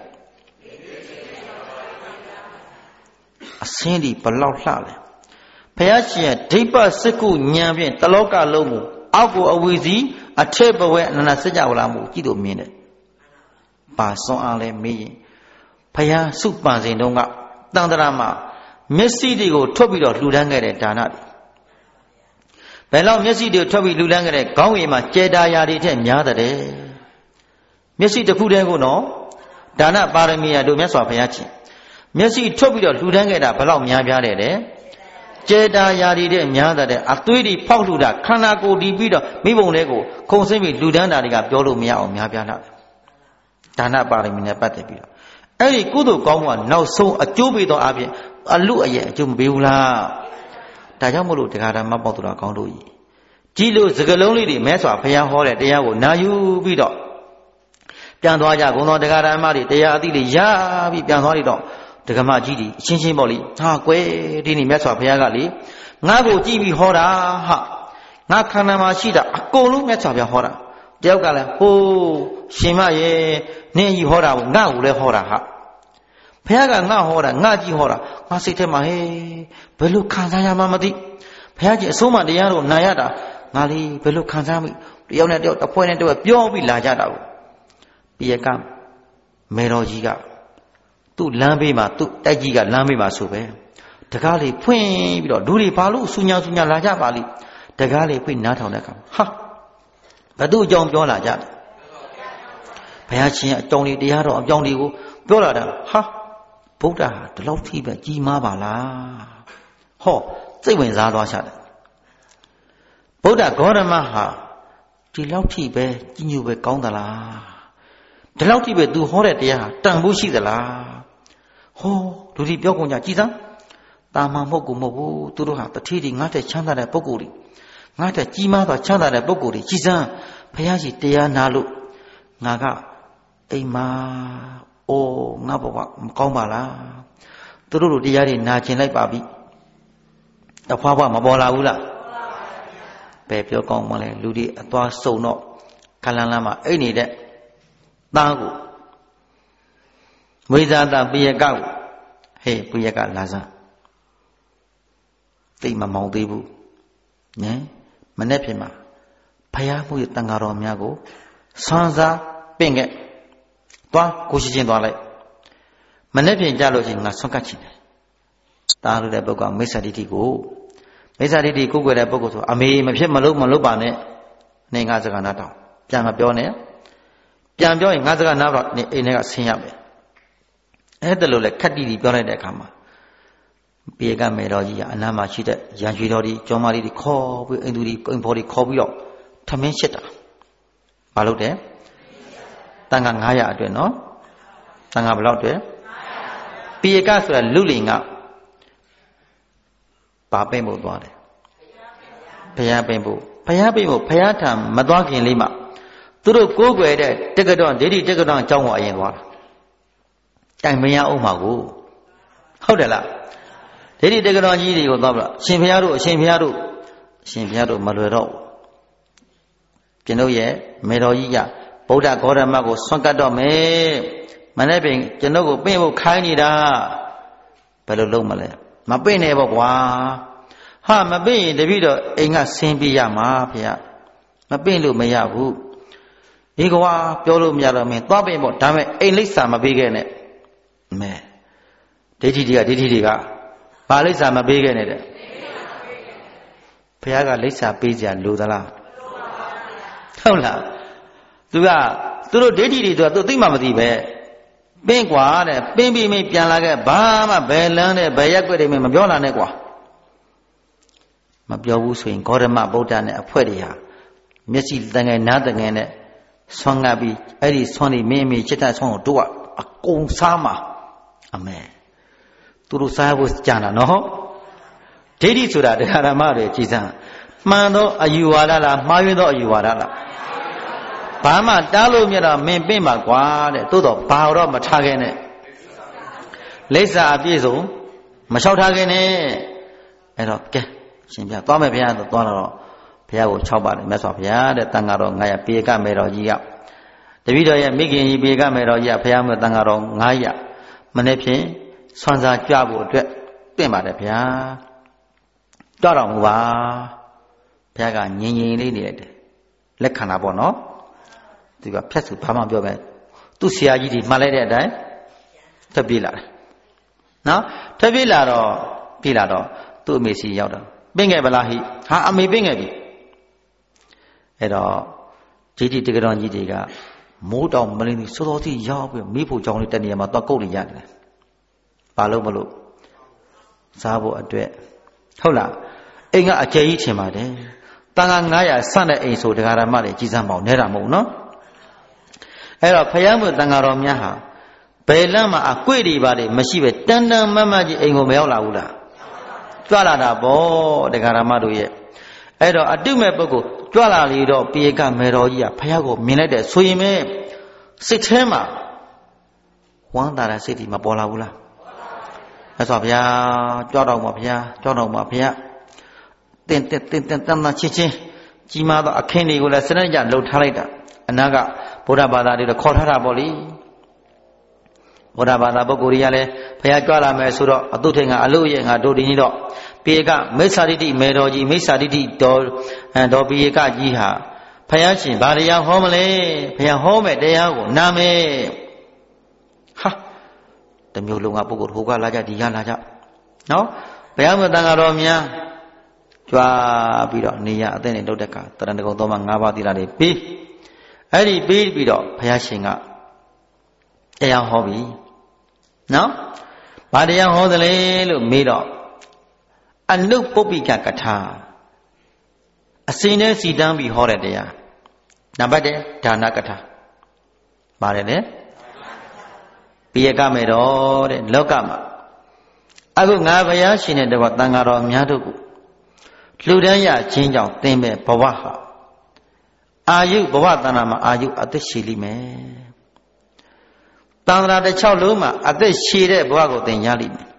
အစင်းဒီဘယ်လောက်လှလဲဘုရားရှင်ဒိဋ္ဌစကုဉာဏ်ဖြင့်တလောကလုံးကိုအောက်ကိုအဝီစီအထက်ဘဝအနန္တစကြဝဠာမှုကြည့်လို့မြင်တယ်။ပါစွန်အားလဲမေးရင်ဘုရားစုပန်စဉ်တုန်းကတန်တရာမှာမျက်စိတွေကိုထွက်ပြီးတော့လှူဒန်းခဲ့တဲ့ဒါနတွေဘယ်လောက်မျက်စိတွေထွက်ပြီးလှူဒန်းခဲ့တဲ့ခေါင်းရည်မှာကျေတာယာတွေထက်များတဲ့မျက်စိတစ်ခုတည်းကိုနော်ဒါနပါရမီရတို့မြတ်စွာဘုရားရှင်မျက်စိထွက်ပြီးတော့လှူဒန်းခဲ့တာဘယ်လောက်များပြားတယ်တဲ့ကျေတာယာရီတဲ့များတဲ့အသွေးတွေဖောက်လှူတာခန္ဓာကိုယ်တည်ပြီးတော့မိဘုံလေးကိုခုံဆင်းပြီးလူဒန်းတာတွေကပြောလို့မရအောင်များပြားလာတယ်ဒါနပါရမီနဲ့ပတ်သက်ပြီးတော့အဲ့ဒီကုသိုလ်ကောင်းမှုကနောက်ဆုံးအကျိုးပေးသောအပြင်အလူအရဲ့အကျိုးမပေးဘူးလားဒါကြောင့်မို့လို့တရားဓမ္မပေါက်သူတော်ကောင်းတို့ကြီးလို့စကလုံးလေးတွေမဲစွာဘုရားဟောတဲ့တရားကိုနာယူပြီးတော့ပြန်သွားကြကုန်သောတရားဓမ္မတွေတရားအသီးတွေရပြီးပြန်သွားတော့ဒကမကြီးဒီအချင်းချင်းပေါ့လေဟာကွယ်ဒီနေ့မြတ်စွာဘုရားကလေငါ့ကိုကြည့်ပြီးဟောတာဟာငါခန္ဓာမှာရှိတာအကုန်လုံးမြတ်စွာဘုရားဟောတာတယောက်ကလည်းဟိုးရှင်မရဲ့နင်းကြီးဟောတာကိုငါ့ကိုလည်းဟောတာဟာဘုရားကငါ့ဟောတာငါကြီးဟောတာငါစိတ်ထဲမှာဟဲ့ဘယ်လိုခံစားရမှမသိဘုရားကြီးအဆုံးမတရားတော့နာရတာငါလေးဘယ်လိုခံစားမိတယောက်နဲ့တယောက်တစ်ဖွဲ့နဲ့တစ်ဖွဲ့ပြောပြီးလာကြတာကိုပြည့်ကမေတော်ကြီးကသူ့လမ်းဘေးမှာသူ့တိုက်ကြီးကလမ်းဘေးမှာဆိုပဲတကားလေးဖွင့်ပြီးတော့လူတွေဘာလို့ဆူညာလာကြပါလိတကားလေးဖွင့်နားထောင်တဲ့အခါဟာဘသူအကြောင်းပြောလာကြတယ်ဘုရားရှင်အကြောင်းလေးတရားတော်အကြောင်းလေးကိုပြောလာတာဟာဗုဒ္ဓဟာဒီလောက်ထိပဲကြီးမားပါလားဟောစိတ်ဝင်စားသွားချတယ်ဗုဒ္ဓဂေါတမဟာဒီလောက်ထိပဲကြီးညိုပဲကောင်းသလားဒီလောက်ထိပဲသူဟောတဲ့တရားဟာတန်ဖို့ရှိသလားဟောလူတွေပြောကုန်ကြကြည်စမ်းတာမန်မဟုတ်ကူမဟုတ်ဘူးသူတို့ဟာတတိတွေငါတဲ့ချမ်းသာတဲ့ပုဂ္ဂိုလ်တွေငါတဲ့ကြီးမားသောချမ်းသာတဲ့ပုဂ္ဂိုလ်တွေကြည်စမ်းဘုရားရှိတရားနာလို့ငါကအိမ်မှာအိုးငါဘဝမကောင်းပါလားသူတို့တို့တရားတွေနာကျင်လိုက်ပါပြီအဖွားဖွားမပေါ်လာဘူးလားဘယ်ပြောကောင်းမလဲလူတွေအသွားစုံတော့ခလန်းလန်းမှာအိတ်နေတဲ့သားကိုမွေးစားသားပိယကကိုဟေးပိယကလာစမ်းသိမမောင်သေးဘူးနင်မနေ့ဖြစ်မှာဖယားမှုရဲ့တန်ဃာတော်များကိုဆွမ်းစားပင့်ခဲ့သွားကိုရှိချင်းသွားလိုက်မနေ့ပြင်ကြလို့ချင်းငါဆွမ်းကတ်ချင်တယ်တားလို့တဲ့ပုဂ္ဂိုလ်မိစ္ဆာဒိဋ္ဌိကိုမိစ္ဆာဒိဋ္ဌိကိုယ်ွယ်တဲ့ပုဂ္ဂိုလ်ဆိုအမေမဖြစ်မလုပ်ပါနဲ့နေငါစကားနားတောင်းပြန်မပြောနဲ့ပြန်ပြောရင်ငါစကားနားတော့နေအိမ်ထဲကဆင်းရမယ်အဲ့ဒါလို့လေခက်တီတီပြောလိုက်တဲ့အခါမှာပြေကမေတော်ကြီးကအနားမှာရှိတဲ့ရန်ရွှေတော်ကြီးကျောင်းမလေးတွေခေါ်ပြီးအိမ်သူတွေအိမ်ဖော်တွေခေါ်ပြီးတော့ထမင်းရှစ်တာမလုပ်တယ်တန်ခါ900အတွက်နော်တန်ခါဘယ်လောက်အတွက်ပြေကဆိုတာလူလင်ကဘာပိတ်ဖို့သွားတယ်ဘုရားပိတ်ဖို့ဘုရားထံမသွားခင်လေးမှာသူတို့ကိုးကွယ်တဲ့တက္ကတော်ဒိဋ္ဌိတက္ကတော်အကြောင်းကိုအရင်သွားတာတိုင်မရအောင်မှာကိုဟုတ်တယ်လားဒိဋ္ဌိတက္ကတော်ကြီးတွေကိုသွားပြီးတော့အရှင်ဘုရားတို့မလွယ်တော့ကျွန်တို့ရဲ့မေတော်ကြီးကဗုဒ္ဓဂေါတမကိုဆွမ်းကတ်တော့မယ်မနေ့ပင်ကျွန်တို့ကိုပင့်ဖို့ခိုင်းနေတာဘယ်လိုလုပ်မလဲမပင့်နဲ့ပေါ့ကွာဟာမပင့်ရင်တပည့်တော်အိမ်ကဆင်းပြရမှာဖေရမပင့်လို့မရဘူးဒီကွာပြောလို့မရတော့မင်းသွားပင့်ပေါ့ဒါမဲ့အိမ်လိပ်စာမပေးခဲ့နဲ့မဲဒိဋ္ဌိတွေကဘာလိပ်စာမပေးခဲ့နဲ့တဲ့ဘုရားကလိပ်စာပေးကြလို့သလားဟုတ်လားသူတို့ဒိဋ္ဌိတွေသူသိမှမသိပဲပင့်ကွာတဲ့ပင့်ပြီးမိပြန်လာခဲ့ဘာမှဘယ်လန်းနဲ့ဘယ်ရက်ွက်တွေမပြောလာနဲ့ကွာမပြောဘူးဆိုရင်ဂေါတမဗုဒ္ဓနဲ့အဖွဲ့တွေဟာမျက်စိတန်ငယ်နားတန်ငယ်နဲ့ဆွမ်းငတ်ပြီးအဲ့ဒီဆွမ်းနေမင်းမေချစ်တဲ့ဆွမ်းကိုတို့ကအကုန်စားမှာအမေသူတို့စားဖို့ကြံတာနော်ဒိဋ္ဌိဆိုတာတရားဓမ္မတွေကြည်စမ်းမှန်သောအယူဝါဒလားမှားယွင်းသောအယူဝါဒလားဘာမှတားလို့မြတ်တော့မင်းပင့်ပါကွာတဲ့သို့တော့ဘာတော့မထားခဲ့နဲ့လိပ်စာအပြည့်စုံမလျှောက်ထားခဲ့နဲ့အဲ့တော့ကဲရှင်ပြသွားမယ်ဘုရားဆိုသွားတော့ဘုရားကို6ပါတယ်မြတ်စွာဘုရားတဲ့တန်ဃာတော်900ပေကမေတော်ကြီးကတပည့်တော်ရဲ့မိခင်ကြီးပေကမေတော်ကြီးကဘုရားမြတ်တန်ဃာတော်900မနေ့ဖြင့်ဆွမ်းစားကြဖို့အတွက်တင့်ပါတယ်ဗျာကြတော်မူပါဘုရားကငြိမ်ငြိမ်လေးနေလိုက်တယ်လက်ခံတာပေါ့နော်သူကဖြတ်စုဘာမှပြောပဲသူ့ဆရာကြီးတွေမှတ်လိုက်တဲ့အတိုင်းထပ်ပြေးလာတယ်နော်ထပ်ပြေးလာတော့သူ့အမေစီရောက်တော့ပင့်ခဲ့ဗလားဟိဟာအမေပင့်ခဲ့ပြီအဲ့တော့ဒိဋ္ဌိတက္ကတော်ကြီးတွေကမိုးတောင်မလင်းစောစောစီရောက်ပြီးမိဖို့ကြောင်းလေးတနေရာမှာသွားကုတ်နေရတယ်ဘာလို့မလို့စားဖို့အတွက်ဟုတ်လားအိမ်ကအကျယ်ကြီးထင်ပါတယ်တန်ခါ900ဆန့်တဲ့အိမ်ဆိုတရားဓမ္မတွေကြီးစမ်းပေါင်းနေတာမဟုတ်နော်အဲ့တော့ဖယားမှုတန်ခါတော်များဟာဘယ်လမ်းမှာအကွေ့တွေပါတယ်မရှိပဲတန်တန်မတ်မတ်ကြီးအိမ်ကိုမရောက်လာဘူးလားကြွလာတာပေါ့တရားဓမ္မတို့ရဲ့အဲ့တော့အတုမဲ့ပုဂ္ဂိုလ်ကြွလာလေတော့ပြေကမေတော်ကြီးကဖယားကိုမြင်လိုက်တဲ့ဆိုရင်ပဲစိတ်ထဲမှာဝမ်းသာတဲ့စိတ်ဒီမပေါ်လာဘူးလားအဲ့ဆိုဗျာကြွတော်မှာဗျာကြွတော်မှာဗျာတင်းတန်းချင်းကြီးမားသောအခင်းတွေကိုလည်းစနစ်ကြလှုပ်ထားလိုက်တာအနာကဗုဒ္ဓဘာသာတွေတော့ခေါ်ထားတာပေါ့လေဗုဒ္ဓဘာသာပုဂ္ဂိုလ်တွေကလည်းဘုရားကြွလာမယ်ဆိုတော့အတုထိန်ကအလို့ရဲ့ငါတို့ဒီနေ့တော့ပြေကမိစ္ဆာဒိဋ္ဌိမေတော်ကြီးမိစ္ဆာဒိဋ္ဌိတော်ပြေကကြီးဟာဘုရားရှင်ဘာတရားဟောမလဲဘုရားဟောမယ်တရားကိုနာမယ်ဟာတမျိုးလုံးကပုဂ္ဂိုလ်ဟိုကလာကြဒီကလာကြနော်ဘုရားမတန်တော်များကြွားပြီးတော့နေရအသက်နဲ့တုတ်တက်ကတရဏဂုံ 3 ပါး 5 ပါးသီလတွေပြီးအဲ့ဒီပြီးတော့ဘုရားရှင်ကတရားဟောပြီနော်ဘာတရားဟောသလဲလို့မေးတော့အနုပုပ္ပိကကထာအစဉ်နဲ့စီတန်းပြီးဟောတဲ့တရားနံပါတ်1ဒါနကထာပါတယ်လေပိယကမေတော်တဲ့လောကမှာအခုငါဘုရားရှင်တဲ့တကွတန်ဃာတော်များတို့ကိုလှူဒန်းရခြင်းကြောင့်သင်မဲ့ဘဝဟာအာယုဘဝတဏ္ဍာမှာအာယုအသက်ရှည်လိမ့်မယ်တန်ត្រာတစ်ချောက်လုံးမှာအသက်ရှည်တဲ့ဘဝကိုသင်ရလိမ့်မယ်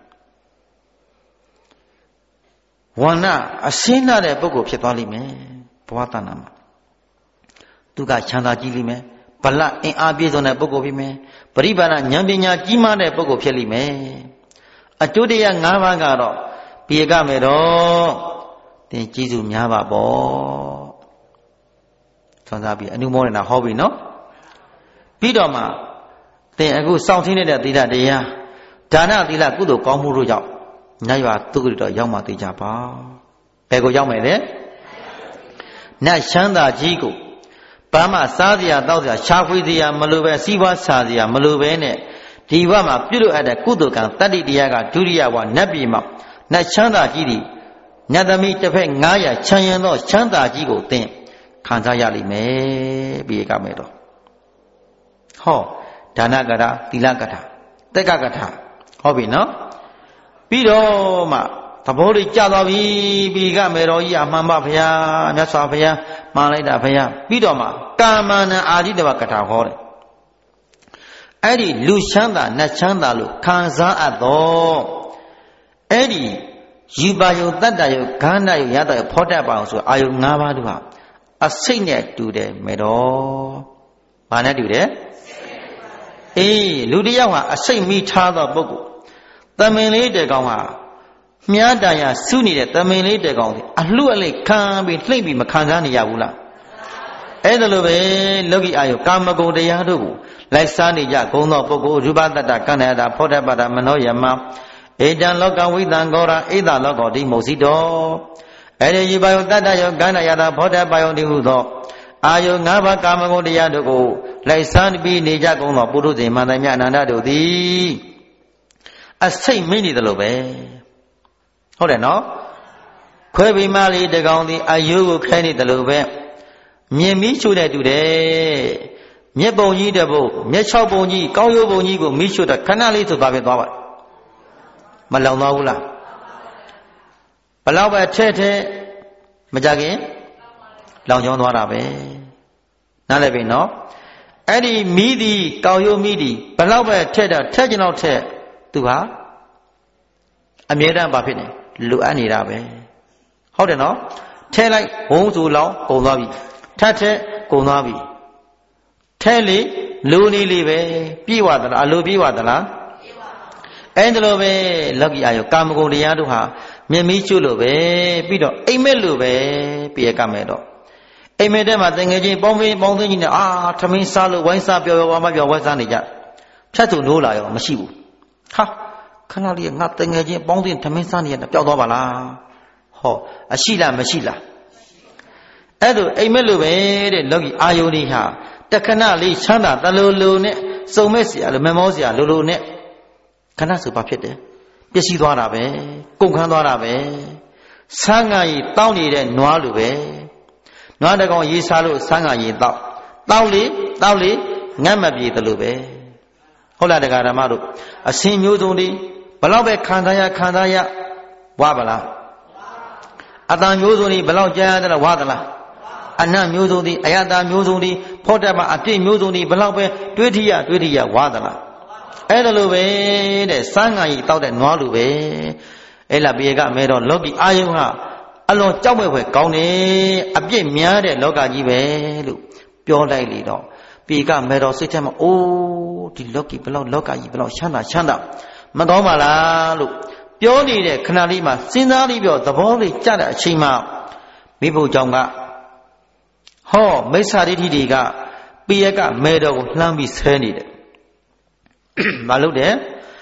ဝန္နအစင်းနာတဲ့ပုဂ္ဂိုလ်ဖြစ်သွားလိမ့်မယ်ဘဝတဏ္ဍာမှာသူကချမ်းသာကြည့်လိမ့်မယ်ဗလအင်အားပြည့်စုံတဲ့ပုဂ္ဂိုလ်ဖြစ်မယ်ပရိပါဏဉာဏ်ပညာကြီးမားတဲ့ပုဂ္ဂိုလ်ဖြစ်လိမ့်မယ်အကျိုးတရား၅ပါးကတော့ပြေကမယ်တော့သင်ကျေးဇူးများပါပေါ့သွန်စားပြီးအနုမောဒနာဟောပြီနော်ပြီးတော့မှသင်အခုစောင့်ထင်းနေတဲ့သီလတရားဒါနသီလကုသိုလ်ကောင်းမှုတို့ကြောင့်ညရွာသူတို့တော့ရောက်မှသိကြပါဘယ်ကိုရောက်မယ်လဲနတ်ချမ်းသာကြီးကိုဘာမှစားစရာတောက်စရာရှားဖွေးစရာမလိုပဲစီးပွားစားစရာမလိုပဲနဲ့ဒီဘဝမှာပြုလို့အပ်တဲ့ကုသိုလ်ကံတတ္တိတရားကဒုတိယဘဝနတ်ပြည်မှာနတ်ချမ်းသာကြီးဒီနတ်သမီးတစ်ဖက်900ချမ်းရင်သောချမ်းသာကြီးကိုသင်ခံစားရလိမ့်မယ်ပြီးရမယ်တော့ဟောဒါနကထာသီလကထာတက္ကကထာဟောပြီနော်ပြီးတော့မှသဘောလေးကြသွားပြီပြီးကမယ်တော်ကြီးအမှန်ပါဗျာမြတ်စွာဘုရားမှန်လိုက်တာဗျာပြီးတော့မှကာမဏံအာဇိတဝကထာဟောတယ်အဲ့ဒီလူချမ်းသာနတ်ချမ်းသာလို့ခံစားအပ်တော့အဲ့ဒီယူပါယုတတ္တယုဂန္ဓယုရတယုဖောတတ်ပါအောင်ဆိုအာယု၅ပါးတို့ဟာအစိတ်နဲ့တူတယ်မယ်တော့ဘာနဲ့တူတယ်အေးလူတစ်ယောက်ဟာအစိတ်မိထားသောပုဂ္ဂိုလ်တမင်လေးတေကောင်ဟာမြားတန်ရစုနေတဲ့တမင်လေးတေကောင်အလှအလိခံပြီးလှိမ့်ပြီးမခံစားနေရဘူးလားအဲ့ဒါလိုပဲလောကီအာယုကာမဂုဏ်တရားတို့ကိုလိုက်စားနေကြဂုံသောပုဂ္ဂိုလ်ရူပတ္တကန္နယတာဖောတပတမနောယမဧတံလောကဝိတံဂောရဧတလောကောတိမုတ်စီတော်အဲ့ဒီယူပါယုတတ္တယောကန္နယတာဖောတပယုတိဟုသောအာယု၅ပါးကာမဂုဏ်တရားတို့ကိုလိုက်စားပြီးနေကြကုန်သောပုရုဇဉ်မန္တမြအနန္တတို့သည်အစိတ်မိနေတယ်လို့ပဲဟုတ်တယ်နော်ခွဲပြီးမလေးတကောင်သည်အာယုကိုခဲနေတယ်လို့ပဲမြင်မိချို့တဲ့တူတယ်မျက်ပုံကြီးတစ်ပုဒ်မျက်၆ပုံကြီးကောင်းရိုးပုံကြီးကိုမိချို့တဲ့ခဏလေးဆိုသွားပဲသွားပါမလောင်သွားဘူးလားဘလောက်ပဲထဲမကြခင်လောင်ကျွမ်းသွားတာပဲနားလည်ပြီနော်အဲ့ဒီမိသည်ကောင်းရိုးမိသည်ဘလောက်ပဲထဲကျင်တော့ထဲသူဟာအမြဲတမ်းဘာဖြစ်နေလိုအပ်နေတာပဲဟုတ်တယ်နော်ထဲလိုက်ဘုံဆိုလောင်ကုန်သွားပြီထပ်ကုန်သွားပြီထဲလေလူနေလေပဲပြေဝသလားအလိုပြေဝသလားအဲ့ဒါလိုပဲလောကီအာယုကာမဂုဏ်တရားတို့ဟာမြင်မိကျွလို့ပဲပြီးတော့အိမ်မက်လို့ပဲပြေကမဲ့တော့အိမ်မက်ထဲမှာတငယ်ချင်းပေါင်းသိင်းကြီးနဲ့ထမင်းစားလို့ဝိုင်းစားပြောမပြောဝဲစားနေကြဖြတ်သူနိုးလာရောမရှိဘူးဟာခဏလေးငါတငယ်ချင်းပေါင်းသိင်းထမင်းစားနေရပျောက်သွားပါလားဟောအရှိလားမရှိလားအဲ့ဒါအိမ်မက်လို့ပဲတဲ့လောကီအာယုတွေဟာတခဏလေးချမ်းသာတလူလူနဲ့စုံမဲ့เสียလို့မမောเสียလူလူနဲ့ခဏဆိုဘာဖြစ်တယ်ပျက်စီးသွားတာပဲကုန်ခန်းသွားတာပဲဆန်းငါရီတောင်းနေတဲ့နွားလိုပဲနွားတကောင်ရေးစားလို့ဆန်းငါရီတောက်လေငတ်မပြေတယ်လို့ပဲဟုတ်လားတရားဓမ္မတို့အစဉ်မျိုးစုံဒီဘလောက်ပဲခံစားရဝါပါလားအတန်မျိုးစုံဒီဘလောက်ကြားရတယ်ဝါသလားအနတ်မျိုးစုံဒီအယတာမျိုးစုံဒီဖောတတ်မှာအပြည့်မျိုးစုံဒီဘလောက်ပဲတွေးထီရဝါသလားအဲ့ဒါလိုပဲတဲ့စမ်းငါကြီးတောက်တဲ့နွားလိုပဲအဲ့လာပြေကမဲတော့လောကီအာယုဟာအလွန်ကြောက်မဲ့ဖွယ်ကောင်းတယ်အပြစ်များတဲ့လောကကြီးပဲလို့ပြောလိုက်လေတော့ပြေကမဲတော့စိတ်ထဲမှာအိုးဒီလောကီဘလောက်လောကကြီးဘလောက်ချမ်းသာမတော်ပါလားလို့ပြောနေတဲ့ခဏလေးမှာစဉ်းစားပြီးပြောသဘောလေးကြတဲ့အချိန်မှာမိဖို့ကြောင့်ကဟောမိစ္ဆာဒိဋ္ဌိတွေကပြေကမဲတော့ကိုလှမ်းပြီးဆဲနေတယ်မလုပ်တယ်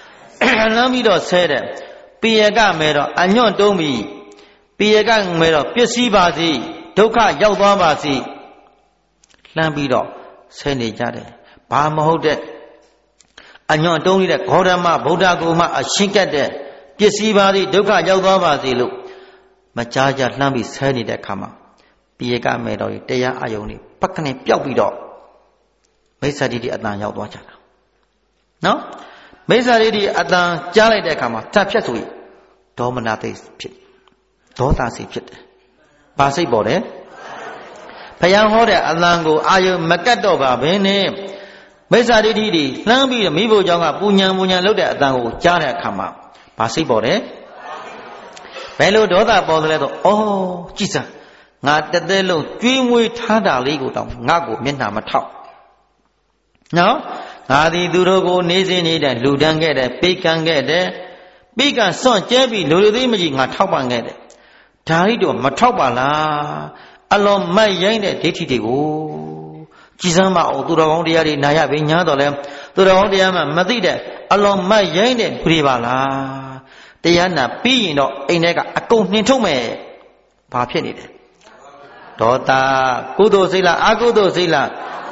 ပြီးတော့ဆဲတယ်ပိယကမဲတော့အညွန့်တုံးပြီးပိယကမဲတော့ပစ္စည်းပါစီဒုက္ခရောက်သွားပါစီလှမ်းပြီးတော့ဆဲနေကြတယ်ဘာမဟုတ်တဲ့အညွန့်တုံးနေတဲ့ဂေါတမဗုဒ္ဓကိုမှအရှင်းကတ်တဲ့ပစ္စည်းပါစီဒုက္ခရောက်သွားပါစီလို့မကြားကြလှမ်းပြီးဆဲနေတဲ့အခါမှာပိယကမဲတော်ကြီးတရားအယုံနေပက္ခနဲ့ပျောက်ပြီးတော့မိစ္ဆာဒိဋ္ဌိအတန်ရောက်သွားကြတာနော်မိစ္ဆာဒိဋ္ဌိအတန်ကြားလိုက်တဲ့အခါမှာထပ်ဖြတ်ဆိုရင်ဒေါမနသိဖြစ်ဒေါသစိတ်ဖြစ်တယ်။ဘာစိတ်ပေါ်တယ်။ဘုရားဟောတဲ့အတန်ကိုအာယုမကတ်တော့ပါဘဲနဲ့မိစ္ဆာဒိဋ္ဌိတွေလှမ်းပြီးမိဖို့ကြောင့်ကပူညာလုပ်တဲ့အတန်ကိုကြားတဲ့အခါမှာဘာစိတ်ပေါ်တယ်။ဘယ်လိုဒေါသပေါ်တယ်လဲတော့အော်ကြည်စမ်းငါတသက်လုံးကျွေးမွေးထားတာလေးကိုတောင်ငါ့ကိုမျက်နှာမထောက်နော်ငါသည်သူတို့ကိုနေစဉ်နေတဲ့လူတန်းခဲ့တယ်ပိကံခဲ့တယ်ပိကံစွန့်ကျဲပြီးလူသေးမကြီးငါထောက်ပံ့ခဲ့တယ်ဒါရီတော့မထောက်ပါလားအလွန်မတ်ရိုင်းတဲ့ဒိဋ္ဌိတွေကိုကြည်စမ်းမအောင်သူတော်ကောင်းတရားတွေနာရပြီညာတော့လဲသူတော်ကောင်းတရားမှမသိတဲ့အလွန်မတ်ရိုင်းတဲ့သူတွေပါလားတရားနာပြီးရင်တော့အိမ်ထဲကအကုန်နှင်ထုတ်မယ်ဘာဖြစ်နေတယ်ဒေါသကုသိုလ်စိတ်လားအကုသိုလ်စိတ်လား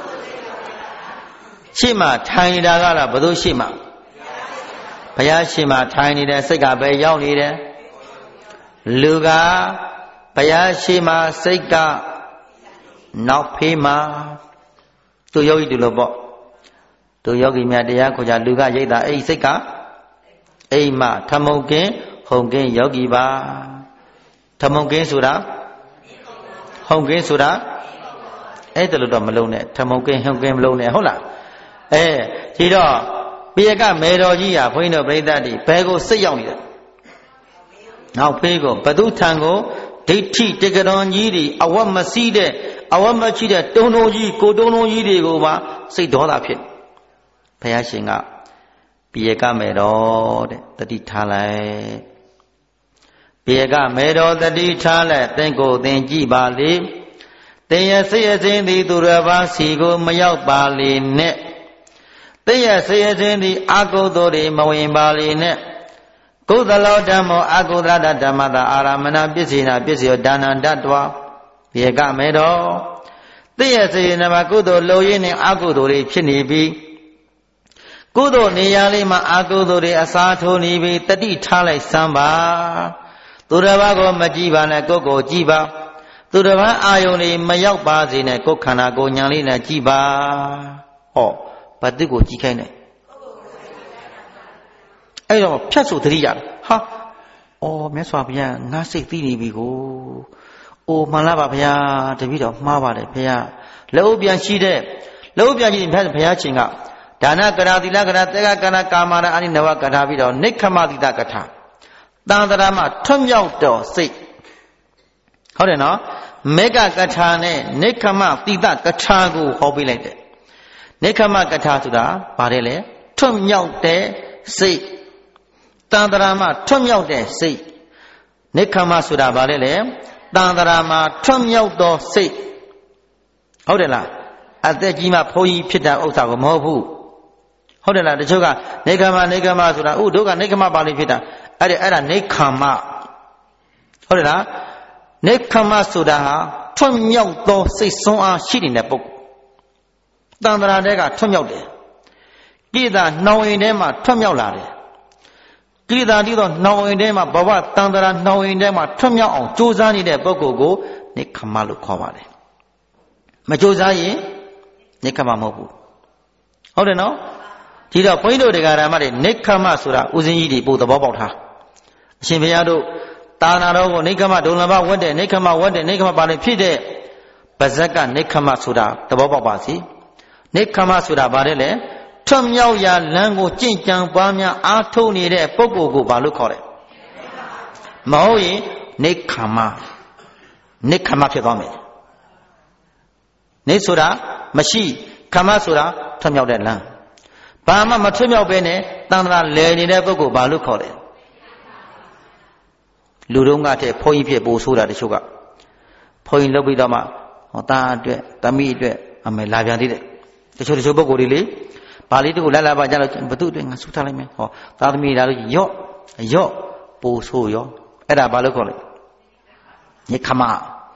ရှေ့မှာထိုင်နေတာကလားဘယ်သူရှေ့မှာဘုရားရှေ့မှာထိုင်နေတဲ့စိတ်ကပဲရောက်နေတယ်လူကဘုရားရှေ့မှာစိတ်ကနောက်ဖေးမှာသူယောဂီတူလို့ပေါ့သူယောဂီများတရားခေါ်ကြလူကရိတ်တာအဲ့စိတ်ကအိမ်မှာထမုတ်ကင်းဟုံကင်းယောဂီပါထမုတ်ကင်းဆိုတာဟုံကင်းဆိုတာအဲ့ဒါလို့တော့မလုံးနဲ့ထမုတ်ကင်းဟုံကင်းမလုံးနဲ့ဟုတ်လားဒီတော့ပိယကမေတော်ကြီးဟာဘုန်းကြီးတို့ပြိဿတိဘယ်ကိုစိတ်ရောက်နေလဲနောက်ဖေးကိုဘသူထံကိုဒိဋ္ဌိတက္ကတော်ကြီးတွေအဝတ်မစည်းတဲ့အဝတ်မချိတဲ့တုံတုံကြီးကိုတုံတုံကြီးတွေကိုပါစိတ်ဒေါသဖြစ်ဘုရားရှင်ကပိယကမေတော်တဲ့တတိထားလိုက်ပိယကမေတော်တတိထားလိုက်သင်ကိုသင်ကြည့်ပါလေသင်ရဲ့စိတ်အစဉ်သည်သူတော်ဘာစီကိုမရောက်ပါလေနဲ့သင်ရဲ့စိတ်အစဉ်သည်အကုသိုလ်တွေမဝင်ပါလေနဲ့ကုသလောဓမ္မောအကုသလဓမ္မတာအာရမဏပစ္စေနာပစ္စယောဒါနန္တတ္တဝပြေကမေတော်သင်ရဲ့စိတ်နဲ့မှာကုသိုလ်လိုရင်းနဲ့အကုသိုလ်တွေဖြစ်နေပြီကုသိုလ်နေရာလေးမှာအကုသိုလ်တွေအစားထိုးနေပြီတတိထားလိုက်စမ်းပါသူတစ်ပါးကိုမကြည့်ပါနဲ့ကိုယ်ကိုကြည့်ပါသူတစ်ပါးအာယုန်တွေမရောက်ပါစေနဲ့ကိုယ်ခန္ဓာကိုယ်ညာလေးနဲ့ကြည့်ပါဟောဘာတစ်ကိုကြည့်ခိုင်းတယ်အဲ့တော့ဖြတ်ဆိုသတိရတယ်ဟာအော်မြတ်စွာဘုရားငါစိတ်သိနေပြီကိုအိုမှန်လားပါဘုရားတပည့်တော်မှားပါတယ်ဘုရားလက်ဥပြန်ရှိတဲ့လက်ဥပြန်ရှိတဲ့ဘုရားရှင်ကဒါနကရာသီလကရာတေကကနာကာမနာအနိနဝကထာပြီးတော့နိခမတိတကထာတန်တရာမှာထွတ်မြောက်တော်စိတ်ဟုတ်တယ်နော်မေကကထာနဲ့နိခမတိတကထာကိုဟောပေးလိုက်တယ်နိခမကထာဆိုတာဘာလဲလဲထွတ်မြောက်တဲ့စိတ်တန်တရာမှာထွတ်မြောက်တဲ့စိတ်နိခမဆိုတာဘာလဲလဲတန်တရာမှာထွတ်မြောက်သောစိတ်ဟုတ်တယ်လားအသက်ကြီးမှဘုန်းကြီးဖြစ်တဲ့ဥစ္စာကိုမဟုတ်ဘူးဟုတ်တယ်လားတချို့ကနေခမဆိုတာဥတို့ကနေခမပါလိဖြစ်တာအဲ့ဒါနေခမဟုတ်တယ်လားနေခမဆိုတာဟာထွတ်မြောက်သောစိတ်ဆွမ်းအားရှိနေတဲ့ပုဂ္ဂိုလ်တန်တရာတဲကထွတ်မြောက်တယ်ကိတာနှောင်ရင်ထဲမှာထွတ်မြောက်လာတယ်ကိတာတိတော့နှောင်ရင်ထဲမှာဘဝတန်တရာနှောင်ရင်ထဲမှာထွတ်မြောက်အောင်ကြိုးစားနေတဲ့ပုဂ္ဂိုလ်ကိုနေခမလို့ခေါ်ပါတယ်မကြိုးစားရင်နေခမမဟုတ်ဘူးဟုတ်တယ်နော်ဒီတော့ဘုန်းကြီးတို့တရားဓမ္မတွေနေခမဆိုတာဥစဉ်ကြီးတွေပို့သဘောပေါက်ထားအရှင်ဘုရားတို့တာနာတော်ကိုနေခမဒုံလဘဝတ်တဲ့နေခမဝတ်တဲ့နေခမပါလေဖြစ်တဲ့ပါဇက်ကနေခမဆိုတာသဘောပေါက်ပါစီနေခမဆိုတာဗါတဲ့လေထွတ်မြောက်ရာလမ်းကိုကြင့်ကြံပွားများအားထုတ်နေတဲ့ပုဂ္ဂိုလ်ကိုဘာလို့ခေါ်လဲမဟုတ်ရင်နေခမဖြစ်သွားမယ်နေဆိုတာမရှိခမဆိုတာထွတ်မြောက်တဲ့လမ်းဘာမှမထွတ်မြောက်ပဲနဲ့တန်ត្រာလဲနေတဲ့ပုဂ္ဂိုလ်ဘာလို့ခေါ်လဲလူတုံးကတည်းဘုန်းကြီးဖြစ်ပို့ဆိုတာတချို့ကဘုန်းကြီးလုပ်ပြီးတော့မှသားအတွက်သမီးအတွက်အမေလာပြန်သေးတယ်တချို့ပုဂ္ဂိုလ်တွေလေဘာလေးတခုလာပါကြလို့ဘသူတွေငါဆုထားလိုက်မယ်ဟောသားသမီးလာလို့ရော့ပို့ဆိုရောအဲ့ဒါဘာလို့ခေါ်လဲနေခမ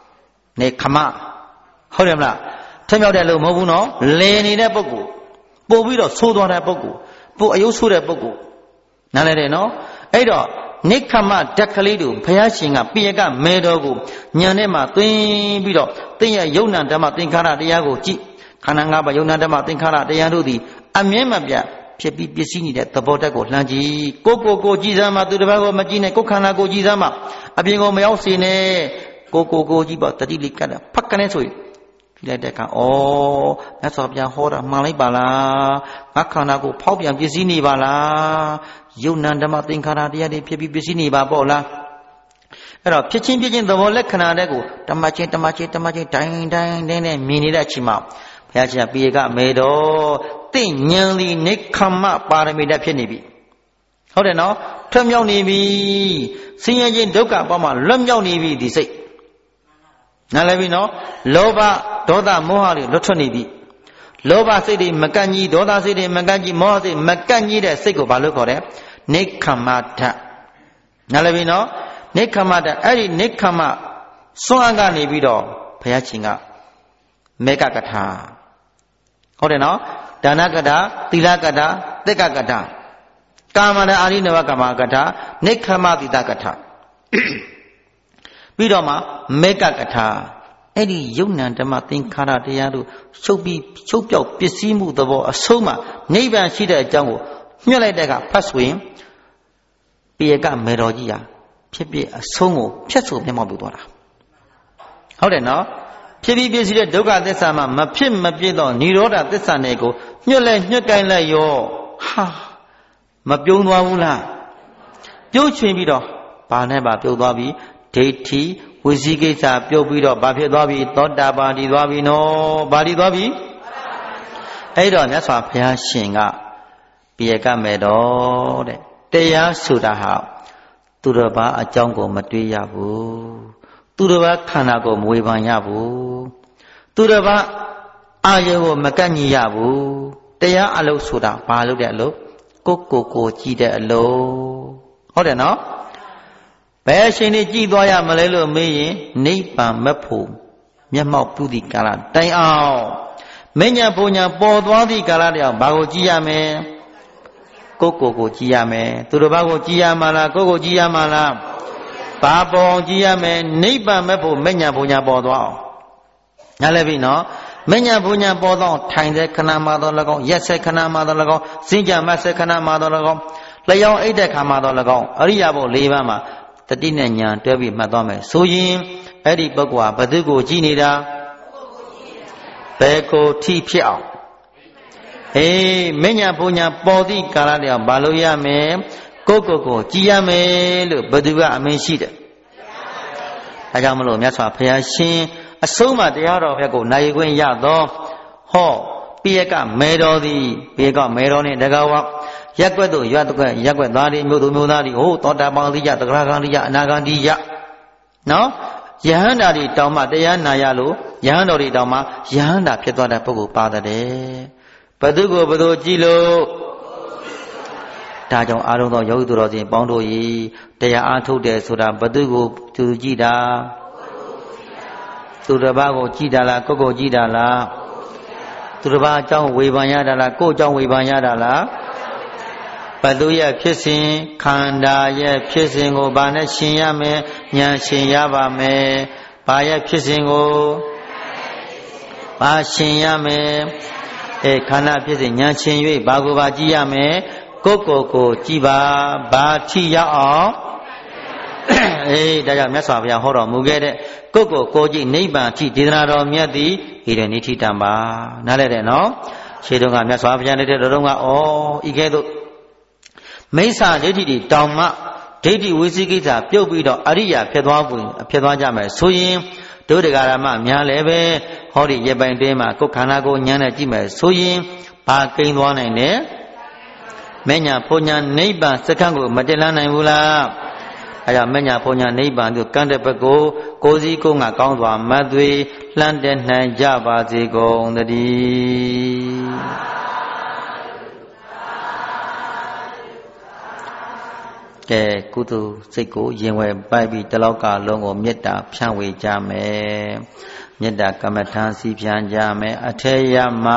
ဟုတ်တယ်မလားထမြောက်တဲ့လို့မဟုတ်ဘူးနော်လင်နေတဲ့ပုဂ္ဂိုလ်ပို့ပြီးတော့ဆိုးသွားတဲ့ပုဂ္ဂိုလ်ပို့အယုဆိုးတဲ့ပုဂ္ဂိုလ်နားလဲတယ်နော်အဲ့တော့နိခမဓာတ်ကလေးတို့ဘုရားရှင်ကပိယကမဲတော်ကိုညံထဲမှာသွင်းပြီးတော့သင်ရဲ့ယုံနာဓမ္မသင်္ခါရတရားကိုကြည့်ခန္ဓာ၅ပါးယုံနာဓမ္မသင်္ခါရတရားတို့သည်အမြဲမပြတ်ဖြစ်ပြီးပစ္စည်းနေတဲ့သဘောဓာတ်ကိုလှမ်းကြည့်ကိုကြည်စမ်းမှာသူတစ်ပါးကိုမကြည့်နဲ့ကိုခန္ဓာကိုကြည်စမ်းမှာအပြင်ကိုမရောက်စေနဲ့ကိုကြည့်ပေါ့တတိလိကတ်ဖတ်ကနေဆိုရင်ကြည့်လိုက်တဲ့အခါဩမြတ်စွာဘုရားဟောတာမှန်လိုက်ပါလားငါခန္ဓာကိုဖောက်ပြန်ပစ္စည်းနေပါလားယုံနာဓမ္မသင်္ခါရတရားတွေဖြစ်ပြီးပစ္စည်းနေပါပေါ့လားအဲ့တော့ဖြစ်ချင်းသဘောလက္ခဏာတွေကိုတမချင်းတိုင်းနဲ့မြင်နေတဲ့အချိန်မှာဘုရားရှင်ပိယကမေတော်တင့်ဉာဏ်သည်နိခမပါရမီဓာတ်ဖြစ်နေပြီဟုတ်တယ်နော်ထွတ်မြောက်နေပြီဆင်းရဲခြင်းဒုက္ခအပေါ်မှာလွတ်မြောက်နေပြီဒီစိတ်နားလည်ပြီနော်လောဘဒေါသမောဟတွေလွတ်ထွက်နေပြီလောဘစိတ်တွေမကန့်ကြီးဒေါသစိတ်တွေမကန့်ကြီးမောဟစိတ်မကန့်ကြီးတဲ့စိတ်ကိုဘာလို့ခေါ်လဲနိခမဓာတ်နားလည်ပြီနော်နိခမဓာတ်အဲ့ဒီနိခမစွမ်းအားကနေပြီးတော့ဘုရားရှင်ကမေကကထာဟုတ်တယ်နော်ဒါနကထာသီလကထာသက္ကကထာကာမနာအာရိနဝကမကထာနိခမတိတကထာပြီးတော့မှမေကကထာအဲ့ဒီယုံနံဓမ္မသင်္ခါရတရားတို့ချုပ်ပြောက်ပစ္စည်းမှုသဘောအဆုံးမှာနိဗ္ဗာန်ရှိတဲ့အကြောင်းကိုညွှန်လိုက်တဲ့အခါဖတ်ဆိုရင်ပိယကမေတော်ကြီးဟာဖြစ်ဖြစ်အဆုံးကိုဖြတ်ဆိုမျက်မှောက်ပြုသွားတာဟုတ်တယ်နော်ဖြစ်ပြီးပစ္စည်းတဲ့ဒုက္ခသစ္စာမှာမဖြစ်မပြည့်သောនិရောဓသစ္စာနယ်ကိုညွှတ်ကိုင်းလိုက်ရောဟာမပြုံးသွားဘူးလားပြုတ်ချွင်ပြီးတော့ဘာနဲ့ပါပြုတ်သွားပြီဒိဋ္ဌိဝိသိကိစ္စပြုတ်ပြီးတော့ဘာဖြစ်သွားပြီသောတာပန်တည်သွားပြီနော်ဘာတည်သွားပြီအဲ့တော့မြတ်စွာဘုရားရှင်ကပိယကမေတော်တဲ့တရားဆိုတာဟာသူတစ်ပါးအကြောင်းကိုမတွေးရဘူးသူတစ်ပါးခန္ဓာကိုမဝေဖန်ရဘူးသူတစ်ပါးအာယုကိုမကန့်ညီရဘူးတရားအလုပ်ဆိုတာဘာလုပ်တဲ့အလုပ်ကိုကြည့်တဲ့အလုပ်ဟုတ်တယ်နော်ဘယ်အချိန်နဲ့ကြည်သွားရမလဲလို့မေးရင်နိဗ္ဗာန်မဖို့မျက်မှောက်ပြုသည့်ကာလတိုင်အောင်မဉ္ဇဉ်ဘုံညာပေါ်သွားသည့်ကာလတိုင်အောင်ဘာကိုကြည့်ရမလဲကိုကြည့်ရမယ်သူတစ်ပါးကိုကြည့်ရမှာလားကိုကြည့်ရမှာလားဘာပေါ်ကြည့်ရမယ်နိဗ္ဗာန်မဖို့မဉ္ဇဉ်ဘုံညာပေါ်သွားအောင်နားလည်ပြီနော်မဉ္ဇဉ်ဘုံညာပေါ်သွားထိုင်တဲ့ခဏမှတော့၎င်းရက်ဆက်ခဏမှတော့၎င်းစင်ကြမဆက်ခဏမှတော့၎င်းလျောင်းအိတ်တဲ့ခါမှတော့၎င်းအရိယာဘု၄ပါးမှာတတိနဲ့ညာတွဲပြီးမှတ်သွားမယ်ဆိုရင်အဲ့ဒီပုဂ္ဂိုလ်ဟာဘသူကိုကြည့်နေတာဘယ်ကိုထိဖြစ်အောင်မဉ္ဇဉ်ဘုံညာပေါ်သည့်ကာလတည်းအောင်ဘာလို့ရမယ်ကိုကြည်ရမယ်လို့ဘသူကအမင်းရှိတယ်အဲကြောင့်မလို့မြတ်စွာဘုရားရှင်အဆုံးမတရားတော်ဘက်ကိုနိုင်ခွင့်ရသောဟောပိယကမေတော်သည်ပိယကမေတော်နှင့်တကားဝရက်ွက်တို့ရက်ွက်သားတွေမြို့သူမြို့သားတွေဟိုသောတာပန်တိယသဂရဂံတိယအနာဂံတိယနော်ယဟန္တာတွေတောင်မှတရားနာရလို့ယဟန်တော်တွေတောင်မှယဟန္တာဖြစ်သွားတဲ့ပုဂ္ဂိုလ်ပါတယ်ဘသူကိုဘသူကြည့်လို့ဒါကြောင့်အာရုံသောယောဂီသူတော်စင်ပေါင်းတို့ဤတရားအားထုတ်တယ်ဆိုတာဘသူကိုသူကြည့်တာသူတစ်ပါးကိုကြည့်တာလားကိုကြည့်တာလားသူတစ်ပါးအကြောင်းဝေဖန်ရတာလားကိုအကြောင်းဝေဖန်ရတာလားဘသူရဲ့ဖြစ်စဉ်ခန္ဓာရဲ့ဖြစ်စဉ်ကိုဘာနဲ့ရှင်းရမယ်ဉာဏ်ရှင်းရပါမယ်ဘာရဲ့ဖြစ်စဉ်ကိုဘာရှင်းရမယ်ခန္ဓာဖြစ်စဉ်ဉာဏ်ရှင်း၍ဘာကိုဘာကြည့်ရမယ်ကိုကြည့်ပါဘာထိရောက်အောင်ဒါကြောင့်မြတ်စွာဘုရားဟောတော်မူခဲ့တဲ့ကိုကြည့်နိဗ္ဗာန်ထိဒေသနာတော်မြတ်သည်ဣရဏိထိတံပါနားလဲတယ်နော်ခြေတုံးကမြတ်စွာဘုရားနေတဲ့တော်တုံးကဤကဲ့သို့မိစ္ဆာဒိဋ္ဌိတွေတောင်မှဒိဋ္ဌိဝိသိကိစ္စပြုတ်ပြီးတော့အရိယာဖြစ်သွားကြမယ်ဆိုရင်ဒုဒကာရမများလည်းပဲဟောဒီရပိုင်တွင်းမှာကိုယ်ခန္ဓာကိုဉာဏ်နဲ့ကြည့်မယ်ဆိုရင်ဘာကိန်းသွားနိုင်လဲမဉ္ဇဉ်ဘုံညာနိဗ္ဗာန်စက္ကန့်ကိုမတက်လန်းနိုင်ဘူးလားအဲဒါမဉ္ဇဉ်ဘုံညာနိဗ္ဗာန်ကိုကံတဲ့ဘက်ကိုစည်းကိုငါကောင်းစွာမတ်သွေလှမ်းတဲ့နိုင်ကြပါစေကုန်သတည်းကဲကုသိုလ်စိတ်ကိုရင်ဝယ်ပိုက်ပြီးတလောကလုံးကိုမေတ္တာဖြန့်ဝေကြမယ်မေတ္တာကမ္မထာစီဖြန့်ကြမယ်အထေယမ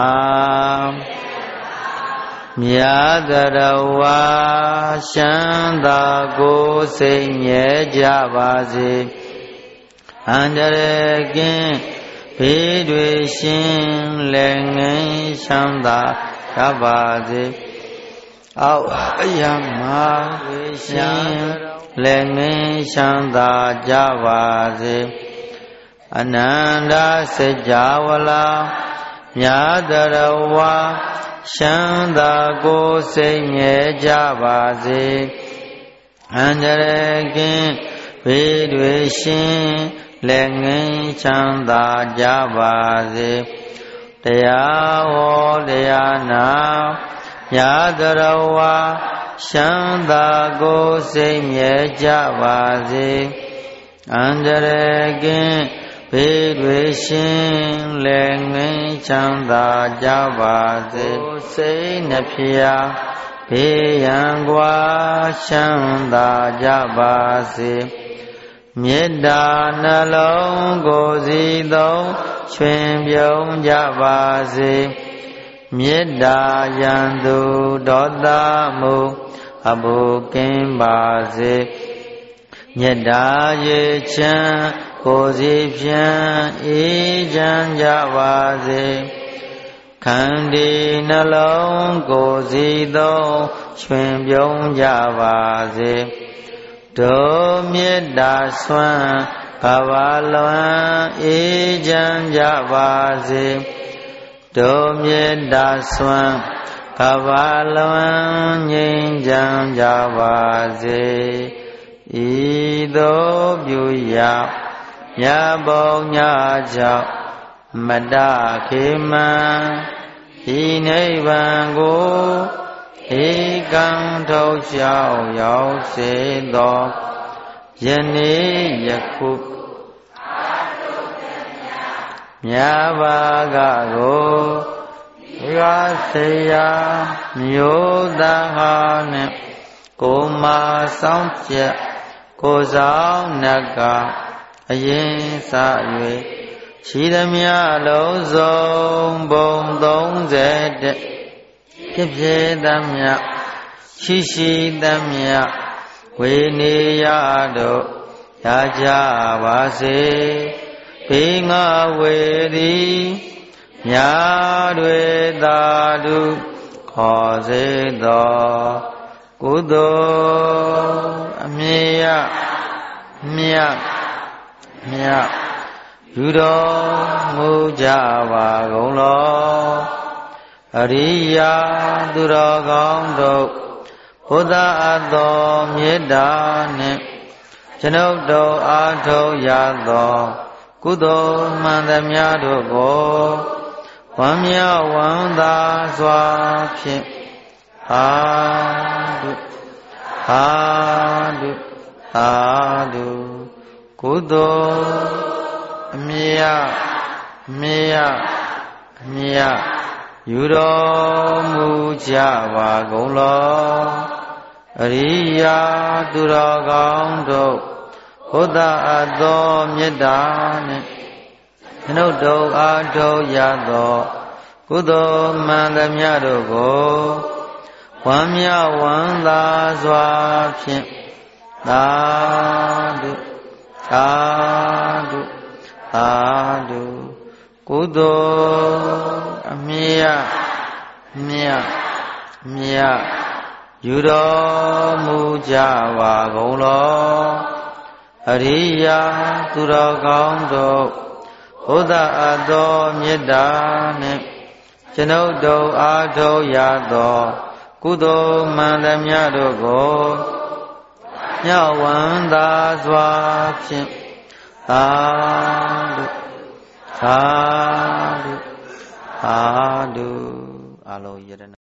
မြတ်တရဝါရှမ်းသာကိုစိတ်ငြဲကြပါစေအန္တရာယ်ကင်းဘေးတွေရှင်လည်းငိမ်းချမ်းသာကြပါစေအောက်အယမဝေရှင်လည်းငိမ်းချမ်းသာကြပါစေအနန္တစကြာဝဠာမြတ်တရဝါရှမ်းသာကိုစိတ်ငြဲကြပါစေအန္တရာယ်ကင်းဘေးတွေရှင်လည်းငိမ်းချမ်းသာကြပါစေတရားဟောတရားနာမြတ်တရဝါရှမ်းသာကိုစိတ်ငြဲကြပါစေအန္တရာယ်ကင်းဘေးတွေရှင်လည်းငြိမ်းချမ်းသာကြပါစေစိတ်နှဖျားဘေးရန်ကွာချမ်းသာကြပါစေမေတ္တာနှလုံးကိုယ်စီသုံးချွင်ပြုံးကြပါစေမေတ္တာယံသူဒေါသမှုအဘုကင်းပါစေမေတ္တာရေချမ်းကိုယ်စီဖြန့်အေးချမ်းကြပါစေခန္တီနှလုံးကိုယ်စီသုံးချွင်ပြုံးကြပါစေဒုမေတ္တာဆွမ်းကဘာလွန်အေးချမ်းကြပါစေဒုမေတ္တာဆွမ်းကဘာလွန်ငြိမ်းချမ်းကြပါစေဤသို့ပြုရာမြတ်ဘုံညာကြောင့်မတခေမံဤနိဗ္ဗာန်ကိုဧကံထုတ်လျှောက်ရောက်စေသောယနေ့ယခုမြတ်ဘာကကိုရာစေယမြို့သားဟာနဲ့ကိုမာဆောင်ချက်ကိုဆောင်နကအရင်စ၍ရှိသမျှလုံးစုံဘုံ30ဖြစ်ဖြစ်သမျှရှိသမျှဝေနေရတို့ရကြပါစေဘေးငါဝေသည်မြာတွေသာဓုခေါ်စေသောကုသိုလ်အမြတ်မြတ်ယူတော်မူကြပါကုန်လောအရိယာသူတော်ကောင်းတို့ဘုဒ္ဓအသောမေတ္တာနှင့်ကျွန်ုပ်တို့အားထုတ်ရသောကုသိုလ်မှန်သမျှတို့ကိုဝမ်းမြောက်ဝမ်းသာစွာဖြင့်သာဓုကုသိုလ်အမြတ်ယူတော်မူကြပါကုန်လောအရိယာသူတော်ကောင်းတို့ဘုဒ္ဓအသောမေတ္တာနှင့်ကျွန်ုပ်တို့အားထုတ်ရသောကုသိုလ်မှန်သမျှတို့ကိုဝမ်းမြောက်ဝမ်းသာစွာဖြင့်သာဓုကုသိုလ်အမြတ်ယူတော်မူကြပါကုန်လောအရိယာသူတော်ကောင်းတို့ဘုဒ္ဓအသောမေတ္တာနှင့်ကျွန်ုပ်တို့အားထုတ်ရသောကုသိုလ်မှန်သမျှတို့ကိုမြောက်ဝမ်းသာစွာဖြင့်သာဓုအလုံးယရဏ